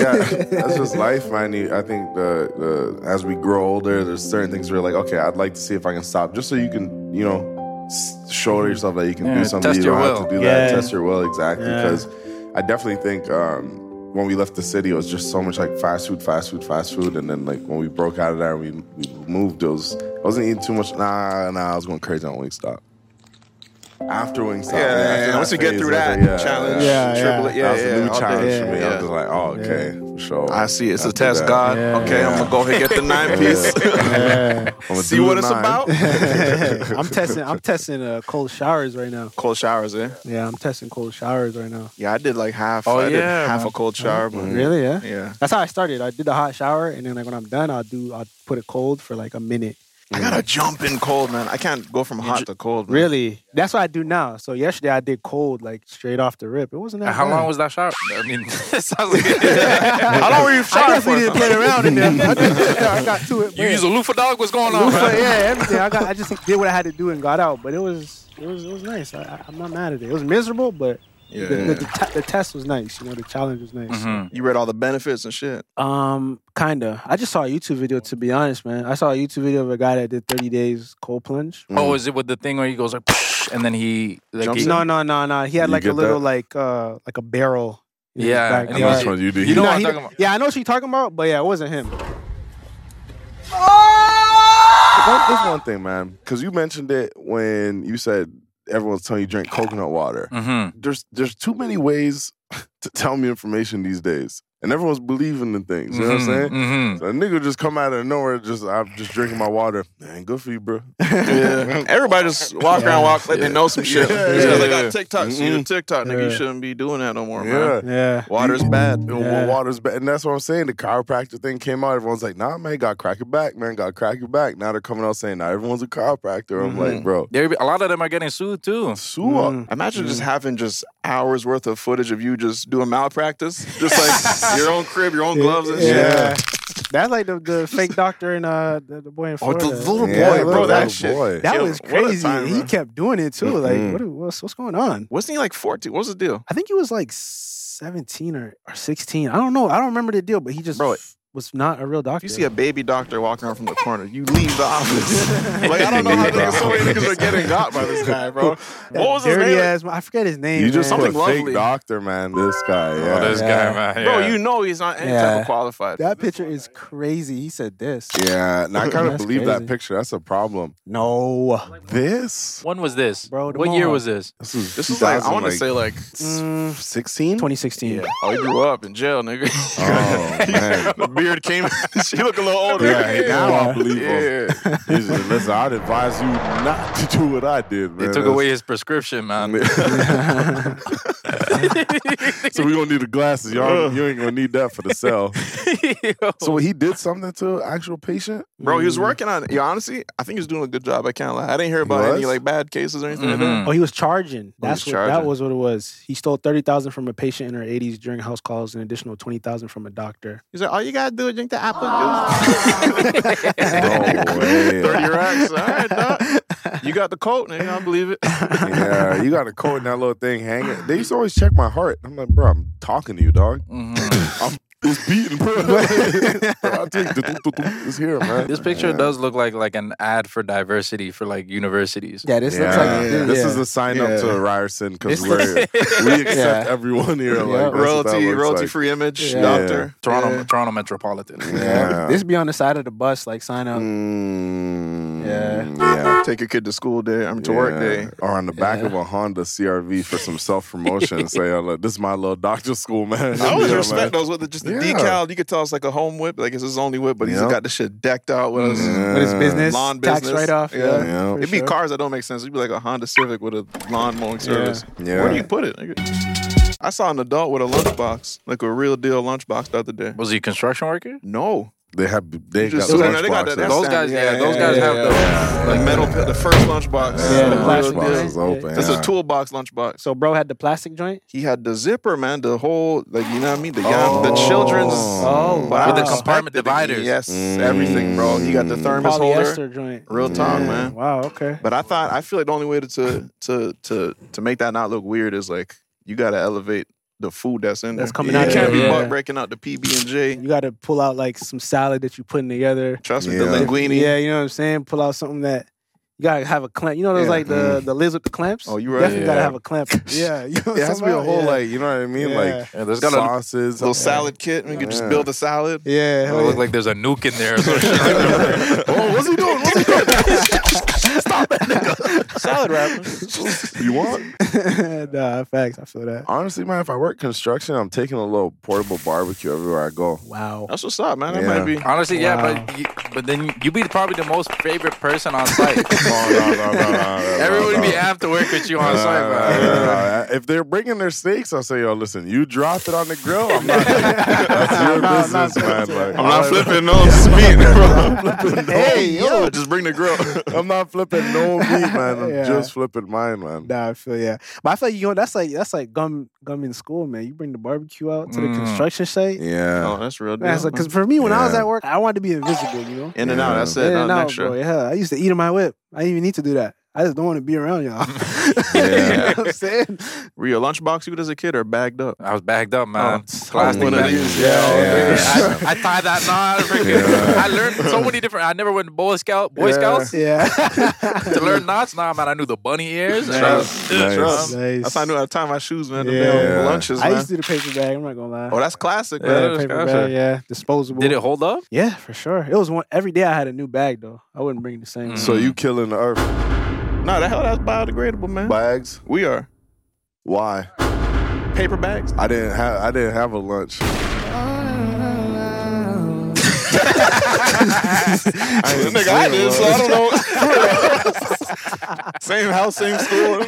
life, man. I think the as we grow older, there's certain things where you're like, okay, I'd like to see if I can stop, just so you can, show yourself that you can Yeah, do something. test You your don't have will. to do Yeah. that. Test your will, exactly. Yeah. Because I definitely think when we left the city, it was just so much like fast food, and then like when we broke out of there, we moved. I wasn't eating too much. Nah, I was going crazy on Wingstop. After Wingstop, after Once you get phase, through that challenge, triple it, that was a new all challenge day. for me. I Yeah. was just like, oh, okay, for sure. I see. It's a After test, that. God. Yeah. Okay, I'm gonna go ahead and get the 9-piece. Yeah. I'ma See do what the it's 9. about. I'm testing cold showers right now. Cold showers, eh? Yeah, I'm testing cold showers right now. Yeah, I did like half. Oh, I did yeah, half man. a cold shower, but Really? Yeah. yeah. That's how I started. I did the hot shower, and then like when I'm done, I'll put it cold for like a minute. I gotta jump in cold, man. I can't go from hot to cold. Man. Really? That's what I do now. So yesterday I did cold, like straight off the rip. It wasn't that How bad. long was that shower? I mean, it sounds like How long were you I showering for? definitely didn't play around in there. I got to it. you use a loofah dog? What's going on? Loofah, man? yeah, everything. I just did what I had to do and got out. But it was nice. I'm not mad at it. It was miserable, but Yeah. the test was nice. The challenge was nice. Mhm. You read all the benefits and shit. Kinda. I just saw a YouTube video, to be honest, man. I saw a YouTube video of a guy that did 30 days cold plunge. Oh, is it with the thing where he goes like, and then he like Jumps he, in? No. He had You like a get little that? like a barrel. in his Yeah, back. and he That's was- what you do. You know what I'm He- talking about? Yeah, I know what you're talking about, but yeah, it wasn't him. There's one thing, man, because you mentioned it when you said everyone's telling you drink coconut water. Mm-hmm. There's too many ways to tell me information these days, and everyone's believing in things. You know what I'm saying? Mm-hmm. So a nigga just come out of nowhere, I'm just drinking my water. Man, good for you, bro. Yeah. Everybody just walk around, like they know some shit. Yeah. Yeah, they Yeah. got TikTok. See the TikTok, nigga. You Yeah. shouldn't be doing that no more, Yeah. man. Yeah. Water's bad. Yeah. Water's bad, and that's what I'm saying. The chiropractor thing came out. Everyone's like, "Nah, man, got to crack your back, man. Got to crack your back." Now they're coming out saying, "Nah, everyone's a chiropractor." I'm like, bro, A lot of them are getting sued too. sue up. Imagine just having just hours worth of footage of you just doing malpractice. Just like your own crib, your own gloves and shit. Yeah. That's like the fake doctor and the boy in Oh, Florida. the little boy, Yeah, bro. That little shit. boy. That Yo, was what a crazy. time, He man. kept doing it too. Mhm. Like, what's going on? Wasn't he like 14? What was the deal? I think he was like 17 or 16. I don't know. I don't remember the deal, but he just Bro, was not a real doctor. If you see a baby doctor walking around from the corner, you leave the office. Like, I don't know how so many niggas are getting got by this guy, bro. That What was his dirty name? ass, I forget his name. You just man. put Something fake lovely. doctor, man. This guy, yeah. Oh, this Yeah. guy, man. Bro, Yeah. you know he's not any type Yeah. of qualified. That picture is crazy. He said this. Yeah, and I kind of That's believe that crazy. picture. That's a problem. No. This? When was this? Bro, the what year Mohawk. was this? This is like, I want to say like, 16? 2016. oh, he grew up in jail, nigga. Oh, man. The beard came. She look a little older. Yeah, now I believe him. Yeah. He's just, listen, I'd advise you not to do what I did, man. They took away his prescription, man. So we don't need the glasses. Y'all, you ain't gonna need that for the cell. So he did something to an actual patient? Bro, he was working on it. Yeah, honestly, I think he was doing a good job. I can't lie. I didn't hear about was? any like bad cases or anything like that. Oh, he was charging. That's was what that charging. was what it was. He stole $30,000 from a patient in her 80s during house calls, an additional $20,000 from a doctor. He's like, all you gotta do is drink the apple juice. No way. 30 racks. All right, doc. You got the coat, nigga. I believe it. Yeah, you got a coat in that little thing hanging. They used to always check my heart. I'm like, bro, I'm talking to you, dog. It's beating, bro. I'll take it's here, man. This picture does look like an ad for diversity for like universities. Yeah, this looks Yeah. like This is a sign up to Ryerson because we accept everyone here. Like, that's what that looks royalty like. free image, Yeah. doctor. Toronto Metropolitan. Yeah. This be on the side of the bus, like sign up. Yeah. Take your kid to school day, to work day. Or on the back of a Honda CRV for some self promotion. Say, oh, look, this is my little doctor school, man. I always Yeah, respect man. those with just the Yeah. decal. You could tell it's like a home whip, like it's his only whip, but he's Yep. got the shit decked out with his With his business, lawn tax business. write-off. Yeah. Yeah. It'd be cars that don't make sense. It'd be like a Honda Civic with a lawn mowing service. Yeah. Where do you put it, nigga? I saw an adult with a lunchbox, like a real deal lunchbox the other day. Was he a construction worker? No. They got They got lunchboxes. those guys. Those guys have the metal, the first lunchbox. Yeah, the plastic lunchbox joint. is open. It's yeah. a toolbox lunchbox. So bro had the plastic joint. He had the zipper, man. The whole, like, you know what I mean? The children's. Oh, But I With the respected compartment it. dividers. Yes, everything, bro. He got the thermos holder. Polyester joint. Real talk, man. Wow. Okay. But I feel like the only way to make that not look weird is like you got to elevate the food that's in That's there. coming You out. can't be Yeah. butt breaking out the PB&J. You got to pull out like some salad that you putting together. Trust me, Yeah. the linguine. Yeah, you know what I'm saying. Pull out something that you gotta have a clamp. You know those Yeah. like the lids with the clamps. Oh, you right. Definitely gotta Yeah. have a clamp. Yeah, you know It has to be a whole, yeah. like, you know what I mean? Yeah. Like, Yeah, there's got a sauces. Little salad kit. We could just Yeah. build a salad. Yeah, It hell look yeah. like there's a nuke in there or some shit. Like Oh, what's he doing? What's he doing? Salad wrappers. You want? Nah, facts. I feel that. Honestly, man, if I work construction, I'm taking a little portable barbecue everywhere I go. Wow. That's what's up, man. That Yeah. might be. Honestly, Wow. yeah, but then you be probably the most favorite person on site. No. Everybody be amped to work with you on site, man. If they're bringing their steaks, I'll say, yo, listen, you drop it on the grill. I'm not. That's your business, man. Like, I'm not flipping no meat, bro. Hey, yo, just bring the grill. I'm not flipping no meat, man. I'm Yeah. just flipping mine, man. Nah, I feel yeah. But I feel like, you know, that's like gum in school, man. You bring the barbecue out to the construction site. Yeah. Oh, that's real deal. Because for me, when I was Yeah. at work, I wanted to be invisible, you know? In and out. That's it. In and Nothing out, extra. bro. Yeah, I used to eat in my whip. I didn't even need to do that. I just don't want to be around y'all. You know what I'm saying? Were you a lunchbox you as a kid or bagged up? I was bagged up, man. Oh, Plastic one of bag. these. Yeah. I tied that knot. Freaking, I learned so many different. I never went to Boy Scouts Yeah. to learn knots. Nah, man, I knew the bunny ears. Trust. Nice. Trust. Nice. That's how I knew how to tie my shoes, man. The Yeah. damn lunches, I man. used to do the paper bag. I'm not gonna lie. Oh, that's classic, Yeah, man. that was paper gotcha. bag. Yeah, disposable. Did it hold up? Yeah, for sure. It was one every day. I had a new bag though. I wouldn't bring the same. So you killing the earth. No, the hell that's biodegradable, man. Bags? We are. Why? Paper bags? I didn't have a lunch. Nigga, I did, so I don't know. Same house, same school.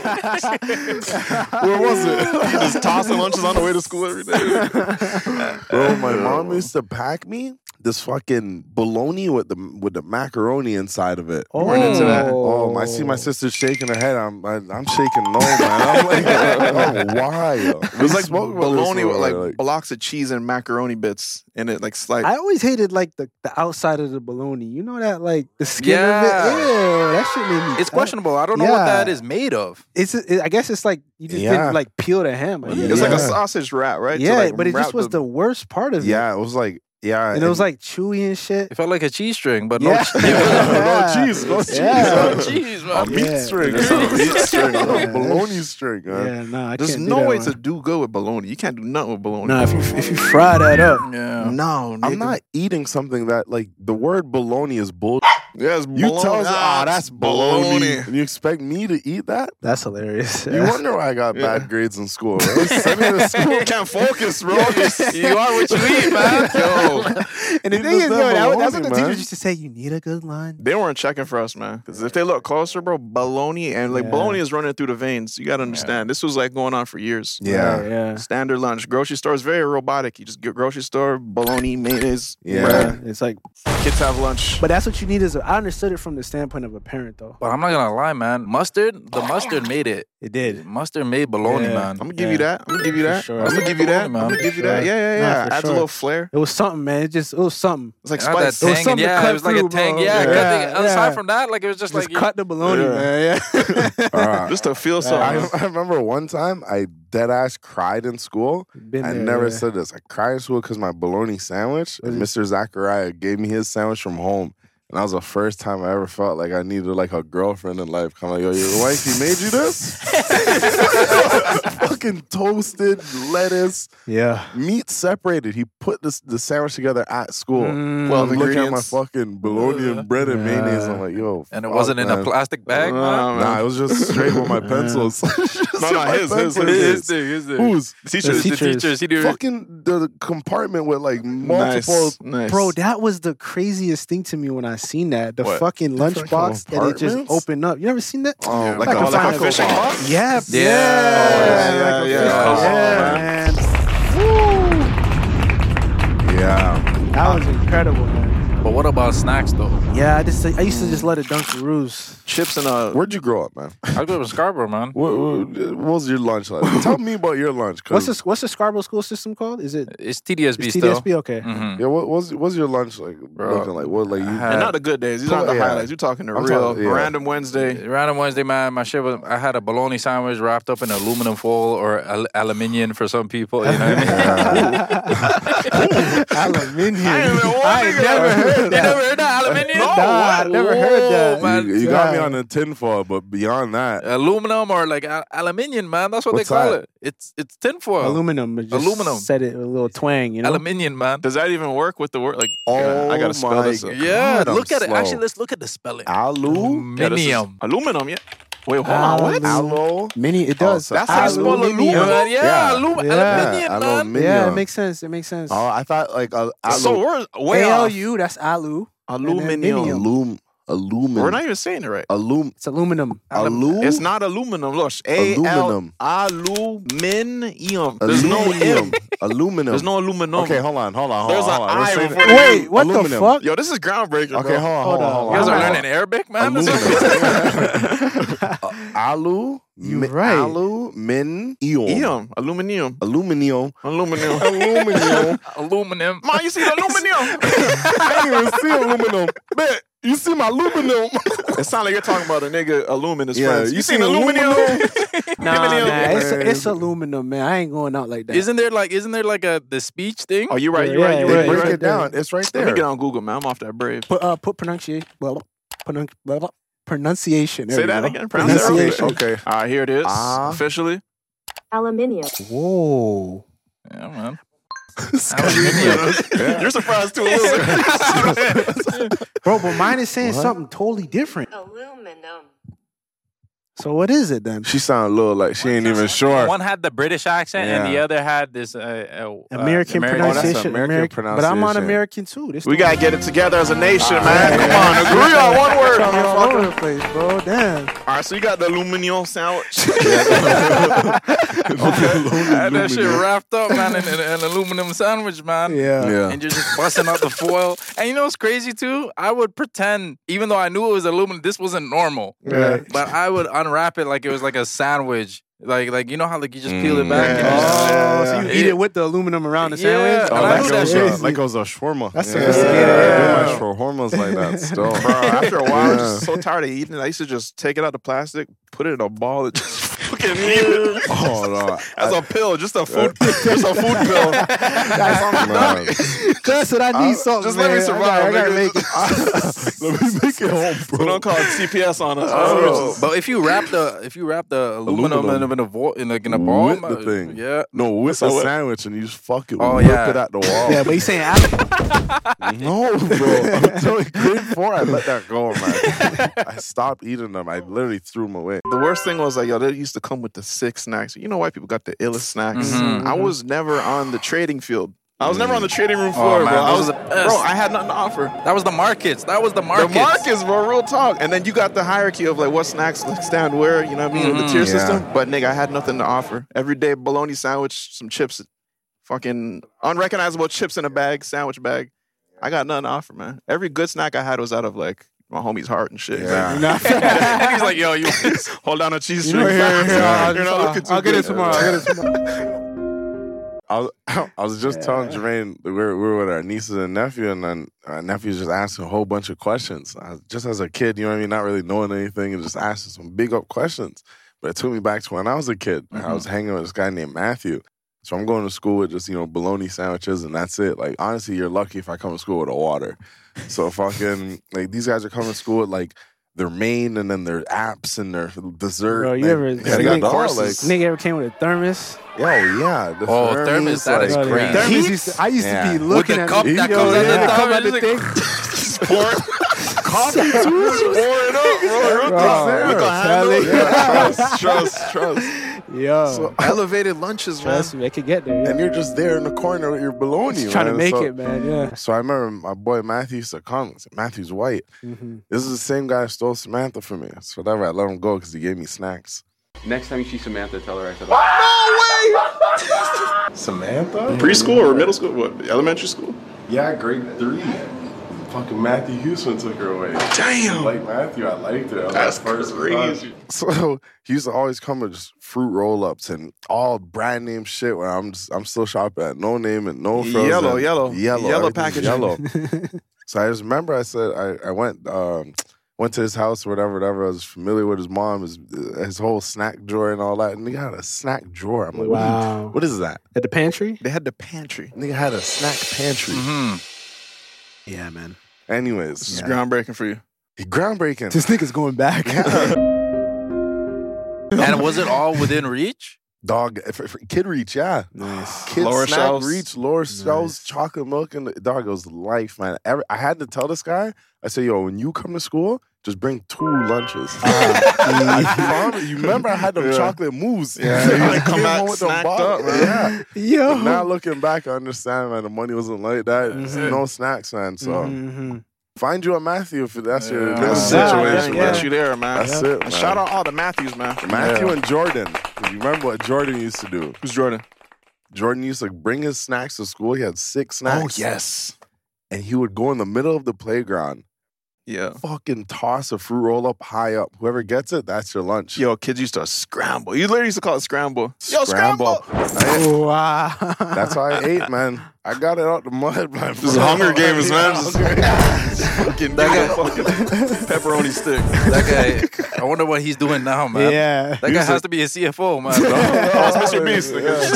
Where was it? You just tossing lunches on the way to school every day. Bro, my mom used to pack me this fucking bologna with the macaroni inside of it. Oh, weren't into that. Oh, I see my sister shaking her head. I'm shaking no, man. I'm like, oh, why? It was like spoke about bologna this with like already, blocks of cheese and macaroni bits in it, like slice. I always hated like the outside of the bologna. You know that like the skin Yeah. of it. Ew, that shit made me. It's questionable. I don't know what Yeah. that is made of. I guess it's like you just Yeah. didn't like peel the ham. I guess. It's like Yeah. a sausage wrap, right? To, Yeah, like, but it just wrap was the worst part of it. Yeah, it was like, yeah. And it was like chewy and shit. It felt like a cheese string, but Yeah. no cheese. Yeah. no cheese, no cheese. Yeah. No cheese, A man. meat Yeah. string. It's a meat string. A bologna string, man. Yeah, nah, I There's can't no do that way one. to do good with bologna. You can't do nothing with bologna. Nah, if you fry that up, Yeah. No, I'm nigga. not eating something that, like, the word bologna is bull. Yeah, it's You bologna. tell us, Ah, that's bologna. And you expect me to eat that? that's hilarious. You wonder why I got bad grades in school, right? Send me to school. You can't focus, bro. You are what you eat, man. Yo, And the You thing is, just yo, love that's what bologna, the man. teachers used to say. You need a good lunch. they weren't checking for us, man. Because if they look closer, bro, bologna and like Yeah. bologna is running through the veins. You gotta understand. This was like going on for years. Yeah. yeah. Standard lunch. Grocery store is very robotic. You just get grocery store, bologna, mayonnaise, Yeah. bread. It's like, Kids have lunch. but that's what you need. I understood it from the standpoint of a parent, though. But I'm not gonna lie, man. The mustard made it. It did. Mustard made bologna, Yeah. man. I'm gonna give you that. I'm gonna give you that. sure. I'm gonna give you that. I'm Bologna, gonna give you that. Sure. Yeah, yeah, Nah, yeah. for Adds sure. a little flair. It was something, man. It was something. It's like It had that spice. It was tang, something to yeah, cut it was like a through, tang. bro. Yeah, Yeah, aside yeah. from that, like it was just Just like cut the bologna, Yeah. man. Yeah. Just to feel something. I remember one time I dead ass cried in school. Been I there, never yeah. said this. I cried in school because my bologna sandwich, and Mr. Zachariah gave me his sandwich from home. And that was the first time I ever felt like I needed like a girlfriend in life. Kind of like, yo, your wifey made you this? Fucking toasted lettuce, Yeah. meat separated. He put the sandwich together at school. Well, I'm looking at my ingredients. fucking bologna and bread and mayonnaise. I'm like, yo, and it fuck, wasn't in a man. plastic bag, man. Nah, it was just straight with my pencils. His thing. Whose? The teachers. He did Fucking the compartment with like multiple. Nice. Bro, that was the craziest thing to me when I seen that. The What? fucking lunchbox that it just Apartments? opened up. You ever seen that? Oh, Like a fishing box? Yeah. Yeah. Yeah, man. Yeah. That was incredible, man. But what about snacks though? Yeah, I used to just let it Dunkaroos. Chips and a. Where'd you grow up, man? I grew up in Scarborough, man. What was your lunch like? Tell me about your lunch. What's the Scarborough school system called? Is it It's TDSB it's still. TDSB? Okay. Mhm. Yeah, what's your lunch like? Looking like what? Like you? And not the good days. These aren't the Yeah. highlights. You're talking the I'm real talking- yeah. random Wednesday. Random Wednesday, man. My shit was. I had a bologna sandwich wrapped up in aluminum foil or aluminium for some people. You know what I mean? Aluminium. I ain't never heard You never heard that aluminium? Nah, I never heard that. Man. You got me on the tinfoil, but beyond that, Aluminum or like aluminium, man. That's what What's they call that? it. It's tinfoil. Aluminum. It just Aluminum. Said it with a little twang, you know? Aluminium, man. Does that even work with the word? Like, Oh I gotta spell my this. God. Yeah, I'm look at it. slow. Actually, let's look at the spelling. Alu, Yeah, this is Aluminium. aluminum. Yeah. Wait, hold on. What? alo. Mini, it does. so That's how you spell aluminum. Yeah, Yeah. aluminium, Yeah, man. aluminium. Yeah, it makes sense. It makes sense. Oh, I thought like alu. So we're way off. ALU, that's alu. Aluminum. Aluminum. We're not even saying it right. It's aluminum. It's not aluminum. Look, Aluminum. Aluminium. There's no Aluminum. M. Aluminum. There's no aluminum. Okay, hold on. There's an I We're saying before it. the- Wait, what the Aluminum. fuck? Yo, this is groundbreaking. Okay, bro. hold on. You guys are learning Arabic, man? Alu. You right. Aluminium. Aluminium. Aluminium. Aluminum. Aluminum. Aluminum. Man, you see the aluminum? I didn't even see aluminum. Bet you see my aluminum. It sounds like you're talking about a nigga aluminum his Yeah, friends. you You seen seen aluminum? Nah, Aluminum. man, it's aluminum, man. I ain't going out like that. Isn't there like the speech thing? Oh, you're right. Yeah, You're right. You're yeah, right. Break You're right. it down. It's right Let me there. get on Google, man. I'm off that brave. Put pronunciation. There Say you that go. again. Pronounce that real Pronunciation. quick. Okay. All right, here it is. Ah. Officially. Aluminium. Whoa. Yeah, man. Aluminium. You're surprised too a little bit. Bro, but mine is saying something totally different. Aluminum. So what is it then? She sound a little like she ain't even sure. One had the British accent and the Yeah. other had this American Oh, pronunciation. that's American But I'm on pronunciation. American too. This We don't- gotta get it together as a nation, man. Come on, agree on one word, all over motherfucker. the place, bro. Damn. All right, so you got the aluminum sandwich. I had that shit wrapped up, man, in an aluminum sandwich, man. Yeah. Yeah. And you're just busting out the foil. And you know what's crazy too? I would pretend, even though I knew it was aluminum, this wasn't normal. Right. But I would unwrap it like it was like a sandwich. Like you know how like you just peel it back and you just, Oh, so you eat it with the aluminum around the Yeah. sandwich? And Oh, I like knew it that was shit. like it was a shawarma. That's yeah. sophisticated. Yeah. Yeah. For hormones like that still. Bro, after a while, I was Yeah. just so tired of eating it. I used to just take it out the plastic, put it in a ball, and just fucking eat it. Oh no. As a pill, just a food pill. Man. That's what I need something, Just let me man. survive, I gotta nigga. make it. Let me make it home, We bro. don't call it CPS on us. Oh, but if you wrap the aluminum in a ball, With the thing. yeah. No, with So the what? sandwich and you just fuck it. Oh, Rip yeah. it at the wall. Yeah, but he's saying aluminium. No, bro. I'm telling you, grade 4, I let that go, man. I stopped eating them. I literally threw them away. The worst thing was like, yo, they used to come with the sick snacks. You know white people got the illest snacks. Mhm. I was never on the trading field. I was never on the trading room floor, man, bro. those are the best. Bro, I had nothing to offer. That was the markets. The markets, bro, real talk. And then you got the hierarchy of like what snacks stand where, you know what I mean? The tier Yeah. system. But nigga, I had nothing to offer. Every day, bologna sandwich, some chips, fucking unrecognizable chips in a bag, sandwich bag. I got nothing to offer, man. Every good snack I had was out of like my homie's heart and shit. Yeah. And he's like, yo, you hold down a cheese string. Here, You're not looking too I'll get good. it tomorrow. I'll get it tomorrow. I was just telling Jermaine that we were with our nieces and nephew, and then our nephew's just asking a whole bunch of questions. Just as a kid, you know what I mean, not really knowing anything, and just asking some big up questions. But it took me back to when I was a kid. I was hanging with this guy named Matthew. So I'm going to school with just, bologna sandwiches, and that's it. Like, honestly, you're lucky if I come to school with a water. So fucking, like, these guys are coming to school with, like, their main and then their apps and their dessert. Bro, you Like, ever they got courses. courses. nigga ever came with a thermos? Yo, yeah. The thermos, that is like, crazy. Thermos I used to be Yeah. looking the at cup it. that Yo, comes out the yeah, top, come out it's the like- thing. Coffee too. Pour it up, bro. Bro, With the tell handle. it. Yeah, trust. Yeah, Yo. So- Elevated lunches, man. Trust me, it could get there. Yeah. And you're just there in the corner with your bologna, Just trying to man. make So- it, man. Yeah. So I remember my boy Matthew used to come. Matthew's white. Mm-hmm. This is the same guy who stole Samantha from me. So whatever, I let him go because he gave me snacks. Next time you see Samantha, tell her I said Samantha? Preschool or middle school? What? Elementary school? Yeah, grade 3. Fucking Matthew Houston took her away. Damn. Like Matthew, I liked it. That's crazy. So he used to always come with just fruit roll-ups and all brand name shit. Where I'm still shopping at No Name and No Frozen. Yellow everything's packaging. Yellow. So I just remember I said I went to his house or whatever. I was familiar with his mom, his whole snack drawer and all that. And he had a snack drawer. I'm like, Wow. what is that? At the pantry? They had the pantry. Nigga had a snack pantry. Yeah, man. Anyways, This is groundbreaking for you. groundbreaking. This nigga's going back. And was it all within reach? Dog, for Kid Reach, yeah. Nice. Kid Lower snack shelves. reach, lower shelves, chocolate milk, and dog, it was life, man. I had to tell this guy, I said, yo, when you come to school, just bring 2 lunches. I promise. You remember I had them chocolate mousse. Yeah, you I come came back home with them snacked bottles. up, man. Yeah. Yo. But now looking back, I understand, man, the money wasn't like that. No snacks, man. So find you a Matthew if that's your That's living the situation. situation. man. Get you there, man. That's it, And man. shout out all the Matthews, man. Matthew and Jordan. You remember what Jordan used to do? Who's Jordan? Jordan used to bring his snacks to school. He had 6 snacks. yes. And he would go in the middle of the playground, Yeah. fucking toss a fruit roll up high up. Whoever gets it, that's your lunch. Yo, kids used to scramble. You literally used to call it scramble. Yo, Scramble. scramble. Wow. That's how I ate, man. I got it out the mud, man. This is Hunger Games, man. Just fucking That guy- fucking pepperoni stick. That guy, I wonder what he's doing now, man. Yeah. That guy has to be a CFO, man. Oh, it's Mr. Beast.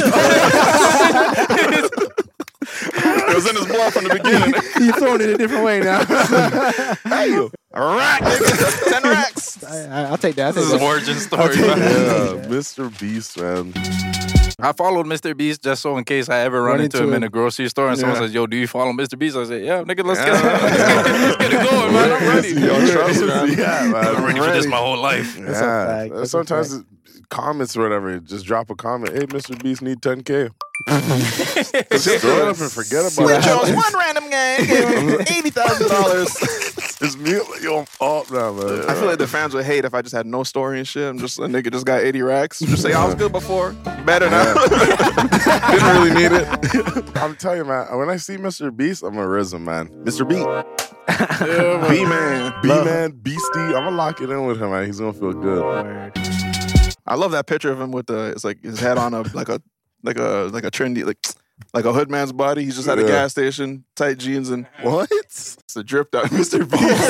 It was in his blood from the beginning. You throwing it a different way now. Hey, you. A rack, nigga. 10 racks. I'll take that. This is an origin story, man. Yeah, Mr. Beast, man. I followed Mr. Beast just so in case I ever run into him in a grocery store and someone Yeah. says, yo, do you follow Mr. Beast? I say, yeah, nigga, let's get it going, man. I'm ready. Yo, trust me. Yeah, man. I've been ready for this my whole life. That's a fact. That's a Sometimes comments or whatever, just drop a comment. Hey, Mr. Beast need 10K. Just throw it up and forget about Switch it. Jones, one random gang gave him $80,000. It's me, yo, I'm up now, man. I feel like the fans would hate if I just had no story and shit. I'm just a nigga just got 80 racks. Just say I was good before, better now. Didn't really need it. I'm telling you, man, when I see Mr. Beast, I'm a rhythm, man. Mr. B. B-man. B-man, Beastie. I'm going to lock it in with him, man. He's going to feel good. I love that picture of him with it's like his head on a trendy, like a hood man's body. He's just at a gas station, tight jeans and what? It's the dripped out Mr. Beast.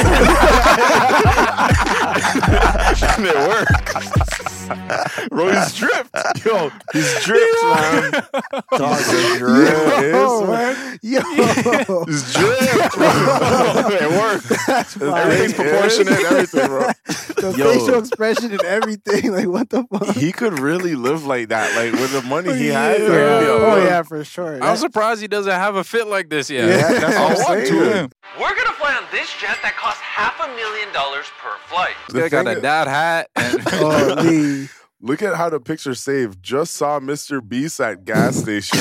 And it worked. Bro, he's dripped. Yo, he's dripped, man. Dog, man. Yo. He's dripped, bro. It worked. Everything's proportionate, everything, bro. The facial expression and everything. Like, what the fuck? He could really live like that. Like, with the money he had. Yeah. Like, Oh, yeah, for sure. I'm surprised he doesn't have a fit like this yet. Yeah, that's what I'm saying. We're gonna fly on this jet that costs $500,000 per flight. This guy got a dad hat. And Holy. Look at how the picture saved. Just saw Mr. Beast at gas station.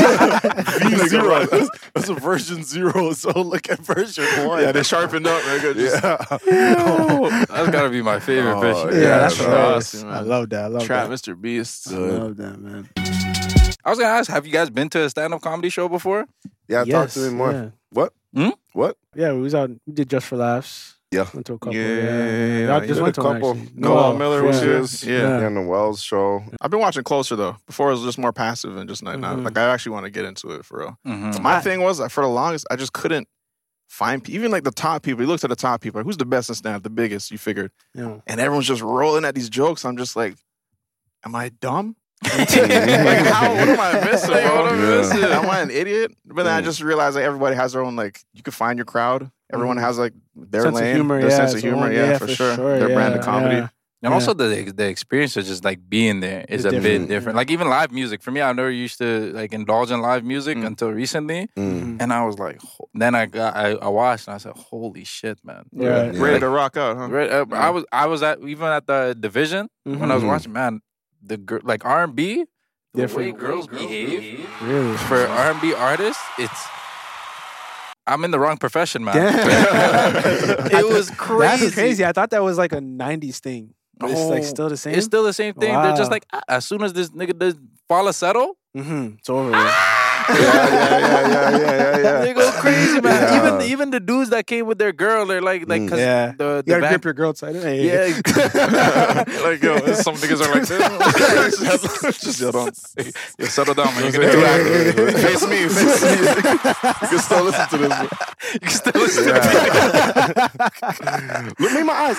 V0. That's a version 0. So look at version 1. Yeah, they sharpened up, man. Yeah. that's gotta be my favorite picture. Yeah, that's bro. awesome. I love that. I love Trap that. Mr. Beast. I love that, man. I was gonna ask, have you guys been to a stand-up comedy show before? Yeah, talk to me more. Yeah. What? Hmm? What? Yeah, we did Just for Laughs. Yeah. Went to a couple. Yeah. Y'all just did went a to one, couple. actually. Noel Miller was yeah. his. Yeah. And the Wells show. I've been watching closer though. Before it was just more passive and just not like I actually want to get into it for real. Mm-hmm. My thing was for the longest I just couldn't find even like the top people. You looked at the top people, like, who's the best in stand-up, the biggest, you figured. Yeah. And everyone's just rolling at these jokes. I'm just like, am I dumb? Like how? What am I missing, bro? What am I missing? Am I an idiot? But then I just realized like everybody has their own like you can find your crowd. Everyone has like their Sense of lane, humor, their yeah, sense of it's humor. one- Yeah, yeah, for for sure. sure, Their brand of yeah, comedy. yeah. And also the experience of just like being there is It's a bit different. different. Like even live music. For me, I never used to like indulge in live music until recently. And I was like, then I watched and I said, holy shit, man. Yeah. Ready to rock out, huh? I was at even at the division when I was watching, man, the like R&B, the Different. way girls behave Really? for R&B artists, I'm in the wrong profession, man. It was crazy. That's crazy. I thought that was like a 90s thing. But it's like still the same? It's still the same thing. They're just Wow. like, as soon as this nigga does falsetto, It's over with. Yeah. they go crazy, man. Even the dudes that came with their girl, they're like, cause Yeah. the You gotta back- grip your girl tight. Hey. Yeah, like yo, some niggas are like this. Just yo, settle down, man. You're getting too active. Face me. You can still listen to this. You can still listen to Look me in my eyes.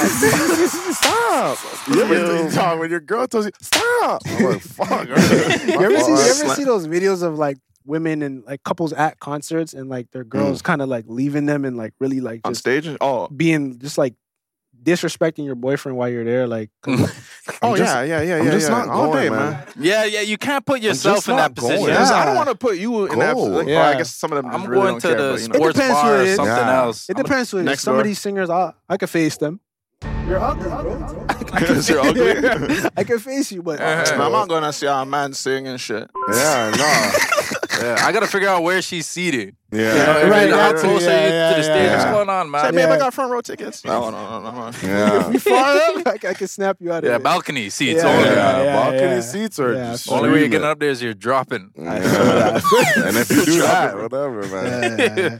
Stop. You ever talk when your girl tells you, stop. I'm like, fuck. You ever see those videos of like women and like couples at concerts and like their girls kind of like leaving them and like really like On just stage? Oh. being just like disrespecting your boyfriend while you're there, like Oh, just- yeah. I'm just not all going, day, man. Yeah, you can't put yourself just in not that position. going. Because I Yeah. don't want to put you in that. Go. Like, Yeah. well, I guess some of them I'm just really going don't to care, the but, you know. sports depends who bar it or is. something Yeah. else. It depends who it is. Next Some door. of these singers, I could face them. You're ugly, bro. Because you're ugly. I can face you, but I'm not going to see a man sing and shit. Yeah, no. Yeah, I gotta figure out where she's seated. Yeah. Right, How that close too. are you Yeah, to the yeah, stage? yeah. What's going on, Say, man? babe, I Yeah. got front row tickets. No. Yeah. you far up, I can snap you out of Yeah, it. balcony seats Yeah, only. yeah. Balcony seats are Yeah, just Only way you're streaming. getting up there is you're dropping. Yeah. And if you do that, whatever, man.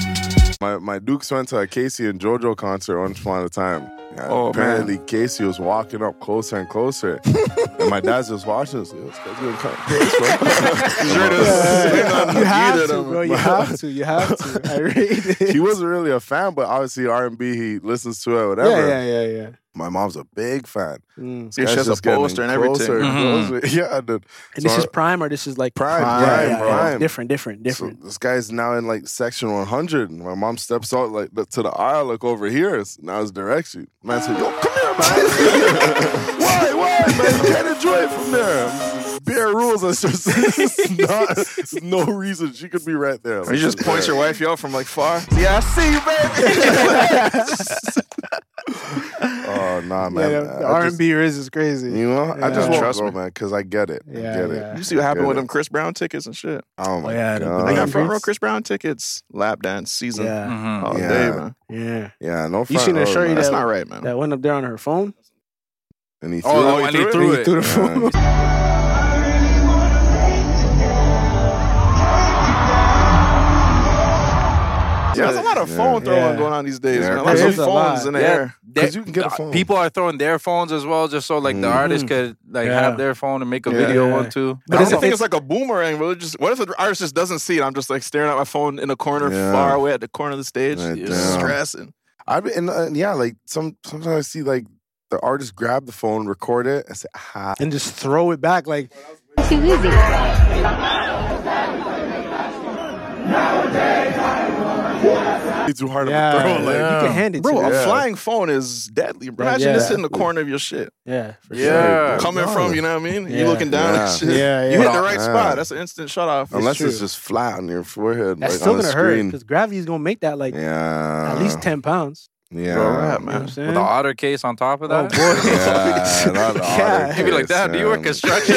My Dukes went to a Casey and JoJo concert once upon a time. Yeah, Oh, apparently Casey was walking up closer and closer. And my dad's just watching us. Yo, this guy's gonna come close, bro. He's ready to swing on You have either to, of them. bro. You have to. I rate it. He wasn't really a fan, but obviously R&B, he listens to it, whatever. Yeah. My mom's a big fan. Mm. This Your guy's shit's a just getting poster and closer everything. closer. Yeah, dude. And So this is prime or this is like Prime, Yeah, prime. Different. So this guy's now in like section 100. And my mom steps out like to the aisle, like over here. Now it's direction. Man said, "Yo, come here, man. Why, man? You can't enjoy it from there. Bare rules. That's just there's no reason she could be right there. Or you just point your wife out from like far. Yeah, I see you, baby. Oh nah, man. Yeah, the I just- R&B is crazy. You know, I just Yeah. won't Trust go, me. man, because I get it. I Yeah, get yeah. it. You see what happened Get with it. them Chris Brown tickets and shit. Oh my yeah, the god. They got Meet front and row greets? Chris Brown tickets. Lap dance season. Yeah. All Yeah. day, man. Yeah. Yeah, no. You front seen the row, shirt man. That's that- not right, man. That went up there on her phone. And he threw Oh, it. and he threw He it. threw the phone. Yeah, there's a lot of phone throwing Yeah. going on these days, Yeah. man. Like There some is a lot. phones in the Yeah. air. Because you can get a phone. People are throwing their phones as well, just so like the artist could like Yeah. have their phone and make a Yeah. video Yeah. one too. But I it's- don't think it's- it's like a boomerang, but what if the artist just doesn't see it? I'm just like staring at my phone in a corner Yeah. far away at the corner of the stage. Right You're down. stressing. Yeah, like sometimes I see like the artist grab the phone, record it, and say, "Ah." And just throw it back like Too easy. It's too hard yeah, to throw. you Like, can hand it Bro, to a her. flying phone is deadly. Bro. Yeah, Imagine yeah. this in the corner of your shit. Yeah, for Yeah. sure. Coming from, you know what I mean? Yeah. You looking down Yeah. and shit. Yeah, You yeah. hit the right Yeah. spot. That's an instant shut off. unless true. it's just flat on your forehead, That's like still on the gonna hurt screen. because gravity's gonna make that like Yeah, at least 10 pounds. Yeah, Bro, rap, You know what man. I'm saying? With the otter case on top of Oh that. boy. Yeah, not the Yeah. otter He'd be like, case, "Dad, do you work man. construction?"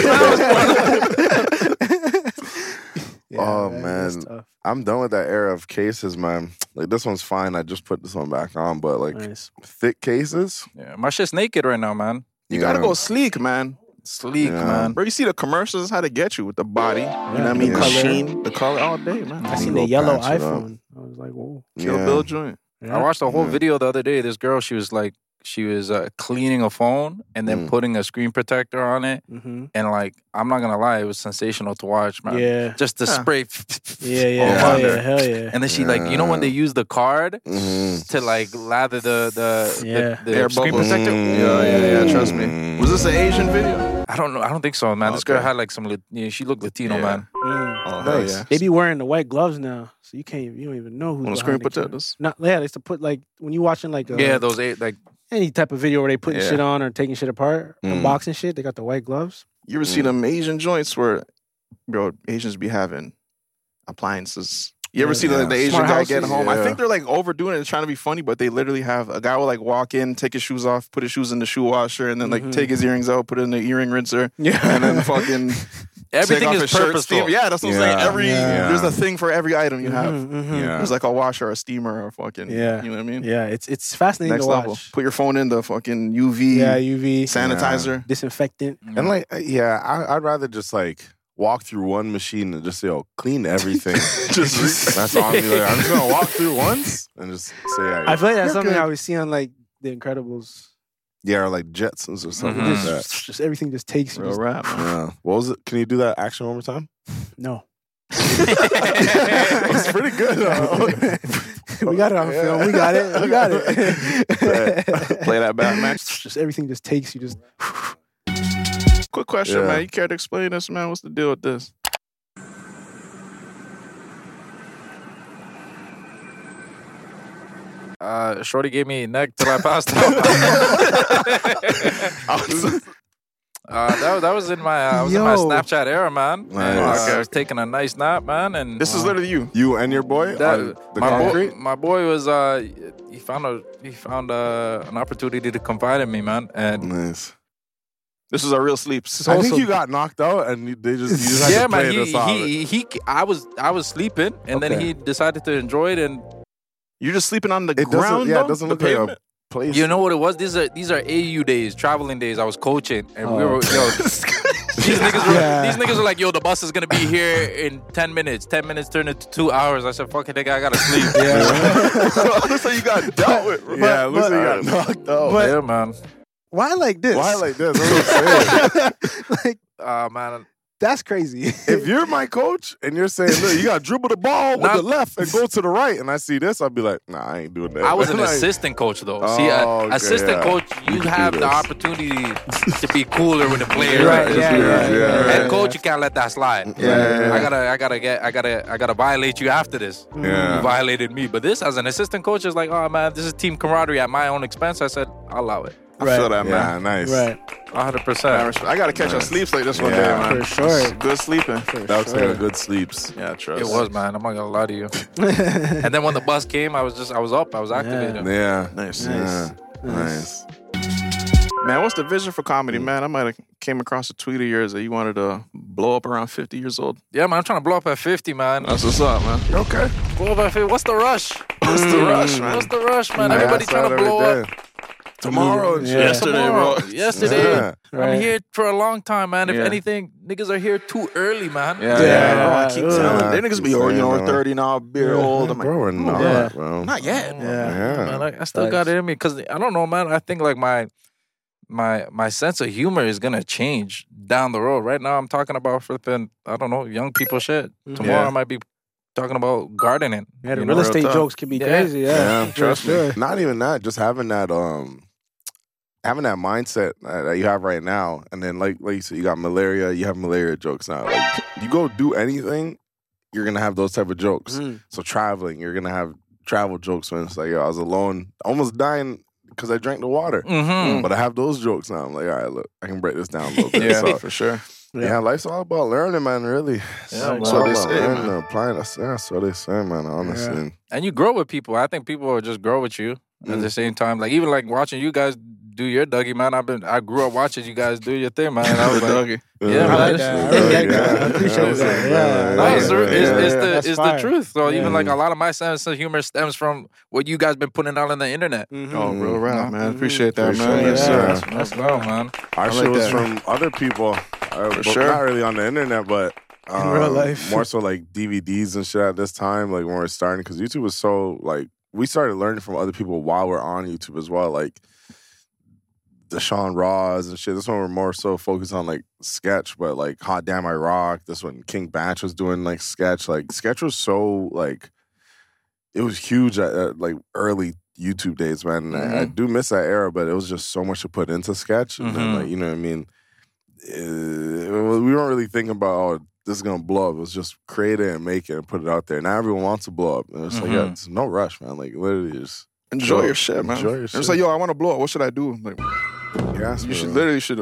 Yeah, Oh, that's man. tough. I'm done with that era of cases, man. Like this one's fine. I just put this one back on, but like Nice. thick cases, Yeah, my shit's naked right now, man. You gotta go sleek, man. Sleek, Yeah. man. Bro, you see the commercials, how to get you with the body. You know what I mean? The The color. sheen, the color all day, man. I seen go the yellow patch it up. iPhone. I was like, whoa. Kill Yeah. Bill joint. Yeah. I watched a whole Yeah. video the other day. This girl, she was cleaning a phone and then putting a screen protector on it. Mm-hmm. And like, I'm not gonna lie, it was sensational to watch, man. Yeah. Just the spray. Yeah. all Hell on yeah. there. Hell yeah. And then she like, you know when they use the card Mhm. to like lather Yeah. the Air screen bubbles. protector? Yeah, trust me. Was this an Asian video? I don't know. I don't think so, man. This girl Okay. had like she looked Latino, Yeah. man. Oh, Nice. yeah. They be wearing the white gloves now, so you don't even know who's On the behind screen the camera. protectors? Not yeah, they used to put like when you watching like Yeah, those like any type of video where they putting Yeah. shit on or taking shit apart, unboxing shit. They got the white gloves. You ever see them Asian joints where, bro, Asians be having appliances You ever see the Asian Smart guy houses? getting home? I Yeah. think they're like overdoing it and trying to be funny, but they literally have a guy will like walk in, take his shoes off, put his shoes in the shoe washer, and then like take his earrings out, put it in the earring rinser, and then fucking Everything take off is his shirt, purposeful. steam. Yeah, that's what I'm saying. There's a thing for every item you have. Yeah. There's like a washer, a steamer, or fucking. Yeah. You know what I mean? Yeah, it's fascinating Next to watch. level. Put your phone in the fucking UV. UV sanitizer, disinfectant, And like, I'd rather just like walk through one machine and just say, "Oh, clean everything." That's on me. Like, I'm just gonna walk through once and just say, I feel like that's "You're something good." I always see on like The Incredibles. Yeah, or like Jetsons or something like that. Just everything just takes you. real rap. Man. Yeah. What was it? Can you do that action one more time? No. It's pretty good. We got it on film. We got it. We got it. Play that Batman. Just everything just takes you. Just Quick question, Yeah. man. You care to explain this, man? What's the deal with this? Shorty gave me neck till I passed out. That was in my in my Snapchat era, man. Nice. And, Okay. I was taking a nice nap, man, and This is literally you. You and your boy on the concrete? my boy was he found an opportunity to confide in me, man, and Nice. This is our real sleeps. I think you got knocked out and you just had yeah, to play man. this out. I was sleeping, and then Okay. he decided to enjoy it, and You're just sleeping on the It ground. doesn't, though? it doesn't The look like a pavement? place. you know what it was? These are AU days, traveling days. I was coaching, and we were these niggas were like, yo, the bus is gonna be here in 10 minutes. 10 minutes turned into 2 hours. I said, fuck it, nigga, I gotta sleep. Looks like you got dealt with. Bro. Yeah, it looks like you got knocked out. But- yeah, man. why like this? Why like this? That's what I'm saying. like Man, that's crazy. If you're my coach and you're saying, look, you gotta dribble the ball with Not- the left and go to the right, and I see this, I'd be like, nah, I ain't doing that. I was an Like, assistant coach though. Oh, See, okay, assistant yeah. coach, you You can have do the this. opportunity to be cooler with the players. Right, yeah. Head coach, you can't let that slide. Yeah. I gotta violate you after this. Yeah. You violated me. But this, as an assistant coach, is like, oh man, this is team camaraderie at my own expense. I said, I'll allow it. I feel that, Yeah, man. nice. Right. 100%. I gotta catch a sleeps like this one Yeah. day, man. For sure. Good sleeping. That was like a good sleeps. Yeah, trust. It was, man. I'm not gonna lie to you. And then when the bus came, I was up. I was activated. Yeah. Nice. Yeah. Nice. Man, what's the vision for comedy, man? I might have came across a tweet of yours that you wanted to blow up around 50 years old. Yeah, man. I'm trying to blow up at 50, man. That's what's up, man. Okay. Blow up at 50. What's the rush? What's the rush, man? What's the rush, man? Yeah, Everybody that's trying to every blow day. up. Tomorrow and shit. Yeah. Yesterday, bro. Yesterday. Yeah. Right. I'm here for a long time, man. If Yeah. anything, niggas are here too early, man. Yeah. Oh, I keep Yeah. telling them. They niggas be, Keep oh, you know, saying we're that. 30 now, beer old. I'm like, Bro, we're not, Yeah. bro. not yet. Yeah. Man, I still got it in me because I don't know, man. I think like my sense of humor is gonna change down the road. Right now, I'm talking about flipping, I don't know, young people shit. Tomorrow, Yeah. I might be talking about gardening. Yeah, the you real know? estate talk. jokes can be Yeah. crazy. Yeah, Yeah, trust me. Not even that, just having that mindset that you have right now, and then like you said, you got malaria. You have malaria jokes now. Like you go do anything, you're gonna have those type of jokes. So traveling, you're gonna have travel jokes when it's like, yo, I was alone, almost dying because I drank the water. Mm-hmm. But I have those jokes now. I'm like, all right, look, I can break this down a little bit. Yeah, So, for sure. yeah, life's all about learning, man. Really, Yeah, It's so all they about say, learning man. and applying. That's what they say, man. Honestly, And you grow with people. I think people will just grow with you at the same time. Like even like watching you guys do your Dougie, man. I grew up watching you guys do your thing, man. I was like, Dougie. yeah, I man. like that. I like that. I appreciate that. Yeah. No, it's That's the fire. truth. So Yeah. even like a lot of my sense of humor stems from what you guys been putting out on the internet. Oh, real rap, man. Appreciate that, For man. sure, Yes, yeah. sir. Let's go, man. our like shit was that. from other people. But sure. Not really on the internet, but real life. more so like DVDs and shit at this time, like when we're starting, because YouTube was so like we started learning from other people while we're on YouTube as well, like Deshaun Ross and shit. This one we're more so focused on like sketch, but like Hot Damn I Rock. This one King Batch was doing like sketch. Like sketch was so like it was huge at like early YouTube days, man. I do miss that era, but it was just so much to put into sketch, and then like you know what I mean. We weren't really thinking about this is gonna blow up. It was just create it and make it and put it out there. Now everyone wants to blow up, and it's like yeah, it's no rush, man. Like literally just Enjoy go. your shit, man. Enjoy your It's shit. like, yo, I want to blow up. What should I do? Like, Yeah, you should literally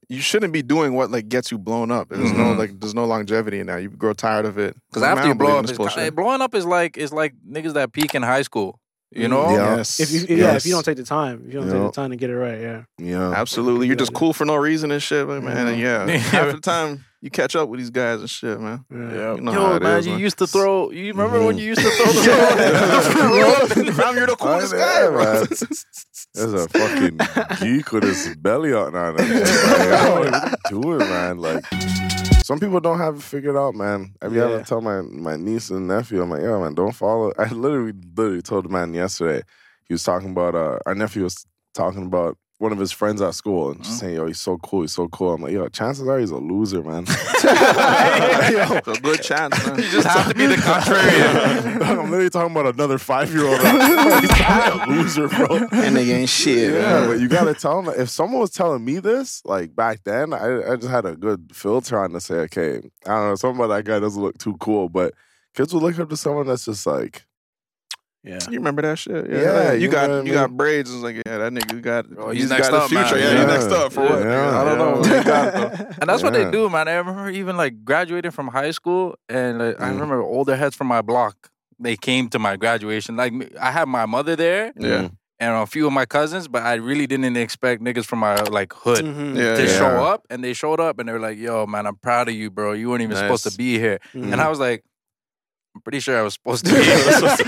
you shouldn't be doing what like gets you blown up. There's no there's no longevity in that. You grow tired of it. Because after you blow up, blowing up is like niggas that peak in high school. You know? Yes. If you don't take the time, take the time to get it right, yeah, absolutely. You're just cool for no reason and shit, man. And half the time you catch up with these guys and shit, man. Yeah. You know how it man, is, you man. used to throw. You remember when you used to throw the Now you're the coolest guy, man. There's a fucking geek with his belly out now. Like, yo, what are you doing, man? Like, some people don't have it figured out, man. I mean, I tell my niece and nephew, I'm like, yo, man, don't follow. I literally told the man yesterday. He was talking about our nephew was talking about one of his friends at school and just saying, yo, he's so cool, he's so cool. I'm like, yo, chances are he's a loser, man. It's a good chance, man. You just have to be the contrarian. I'm literally talking about another 5-year-old. He's a loser, bro. And they ain't shit. Yeah, but you gotta tell him. If someone was telling me this, like back then, I just had a good filter on to say, okay, I don't know, something about that guy doesn't look too cool, but kids will look up to someone that's just like, yeah, you remember that shit? Yeah, you got braids. It's like, yeah, that nigga got. He's next up, future. Man. Yeah, he's next up for what? Yeah, I don't know. He got it, though. And that's what they do, man. I remember even like graduating from high school, and I remember older heads from my block. They came to my graduation. Like I had my mother there, and a few of my cousins, but I really didn't expect niggas from my like hood to show up. And they showed up, and they were like, "Yo, man, I'm proud of you, bro. You weren't even supposed to be here." And I was like, I'm pretty sure I was supposed to be here.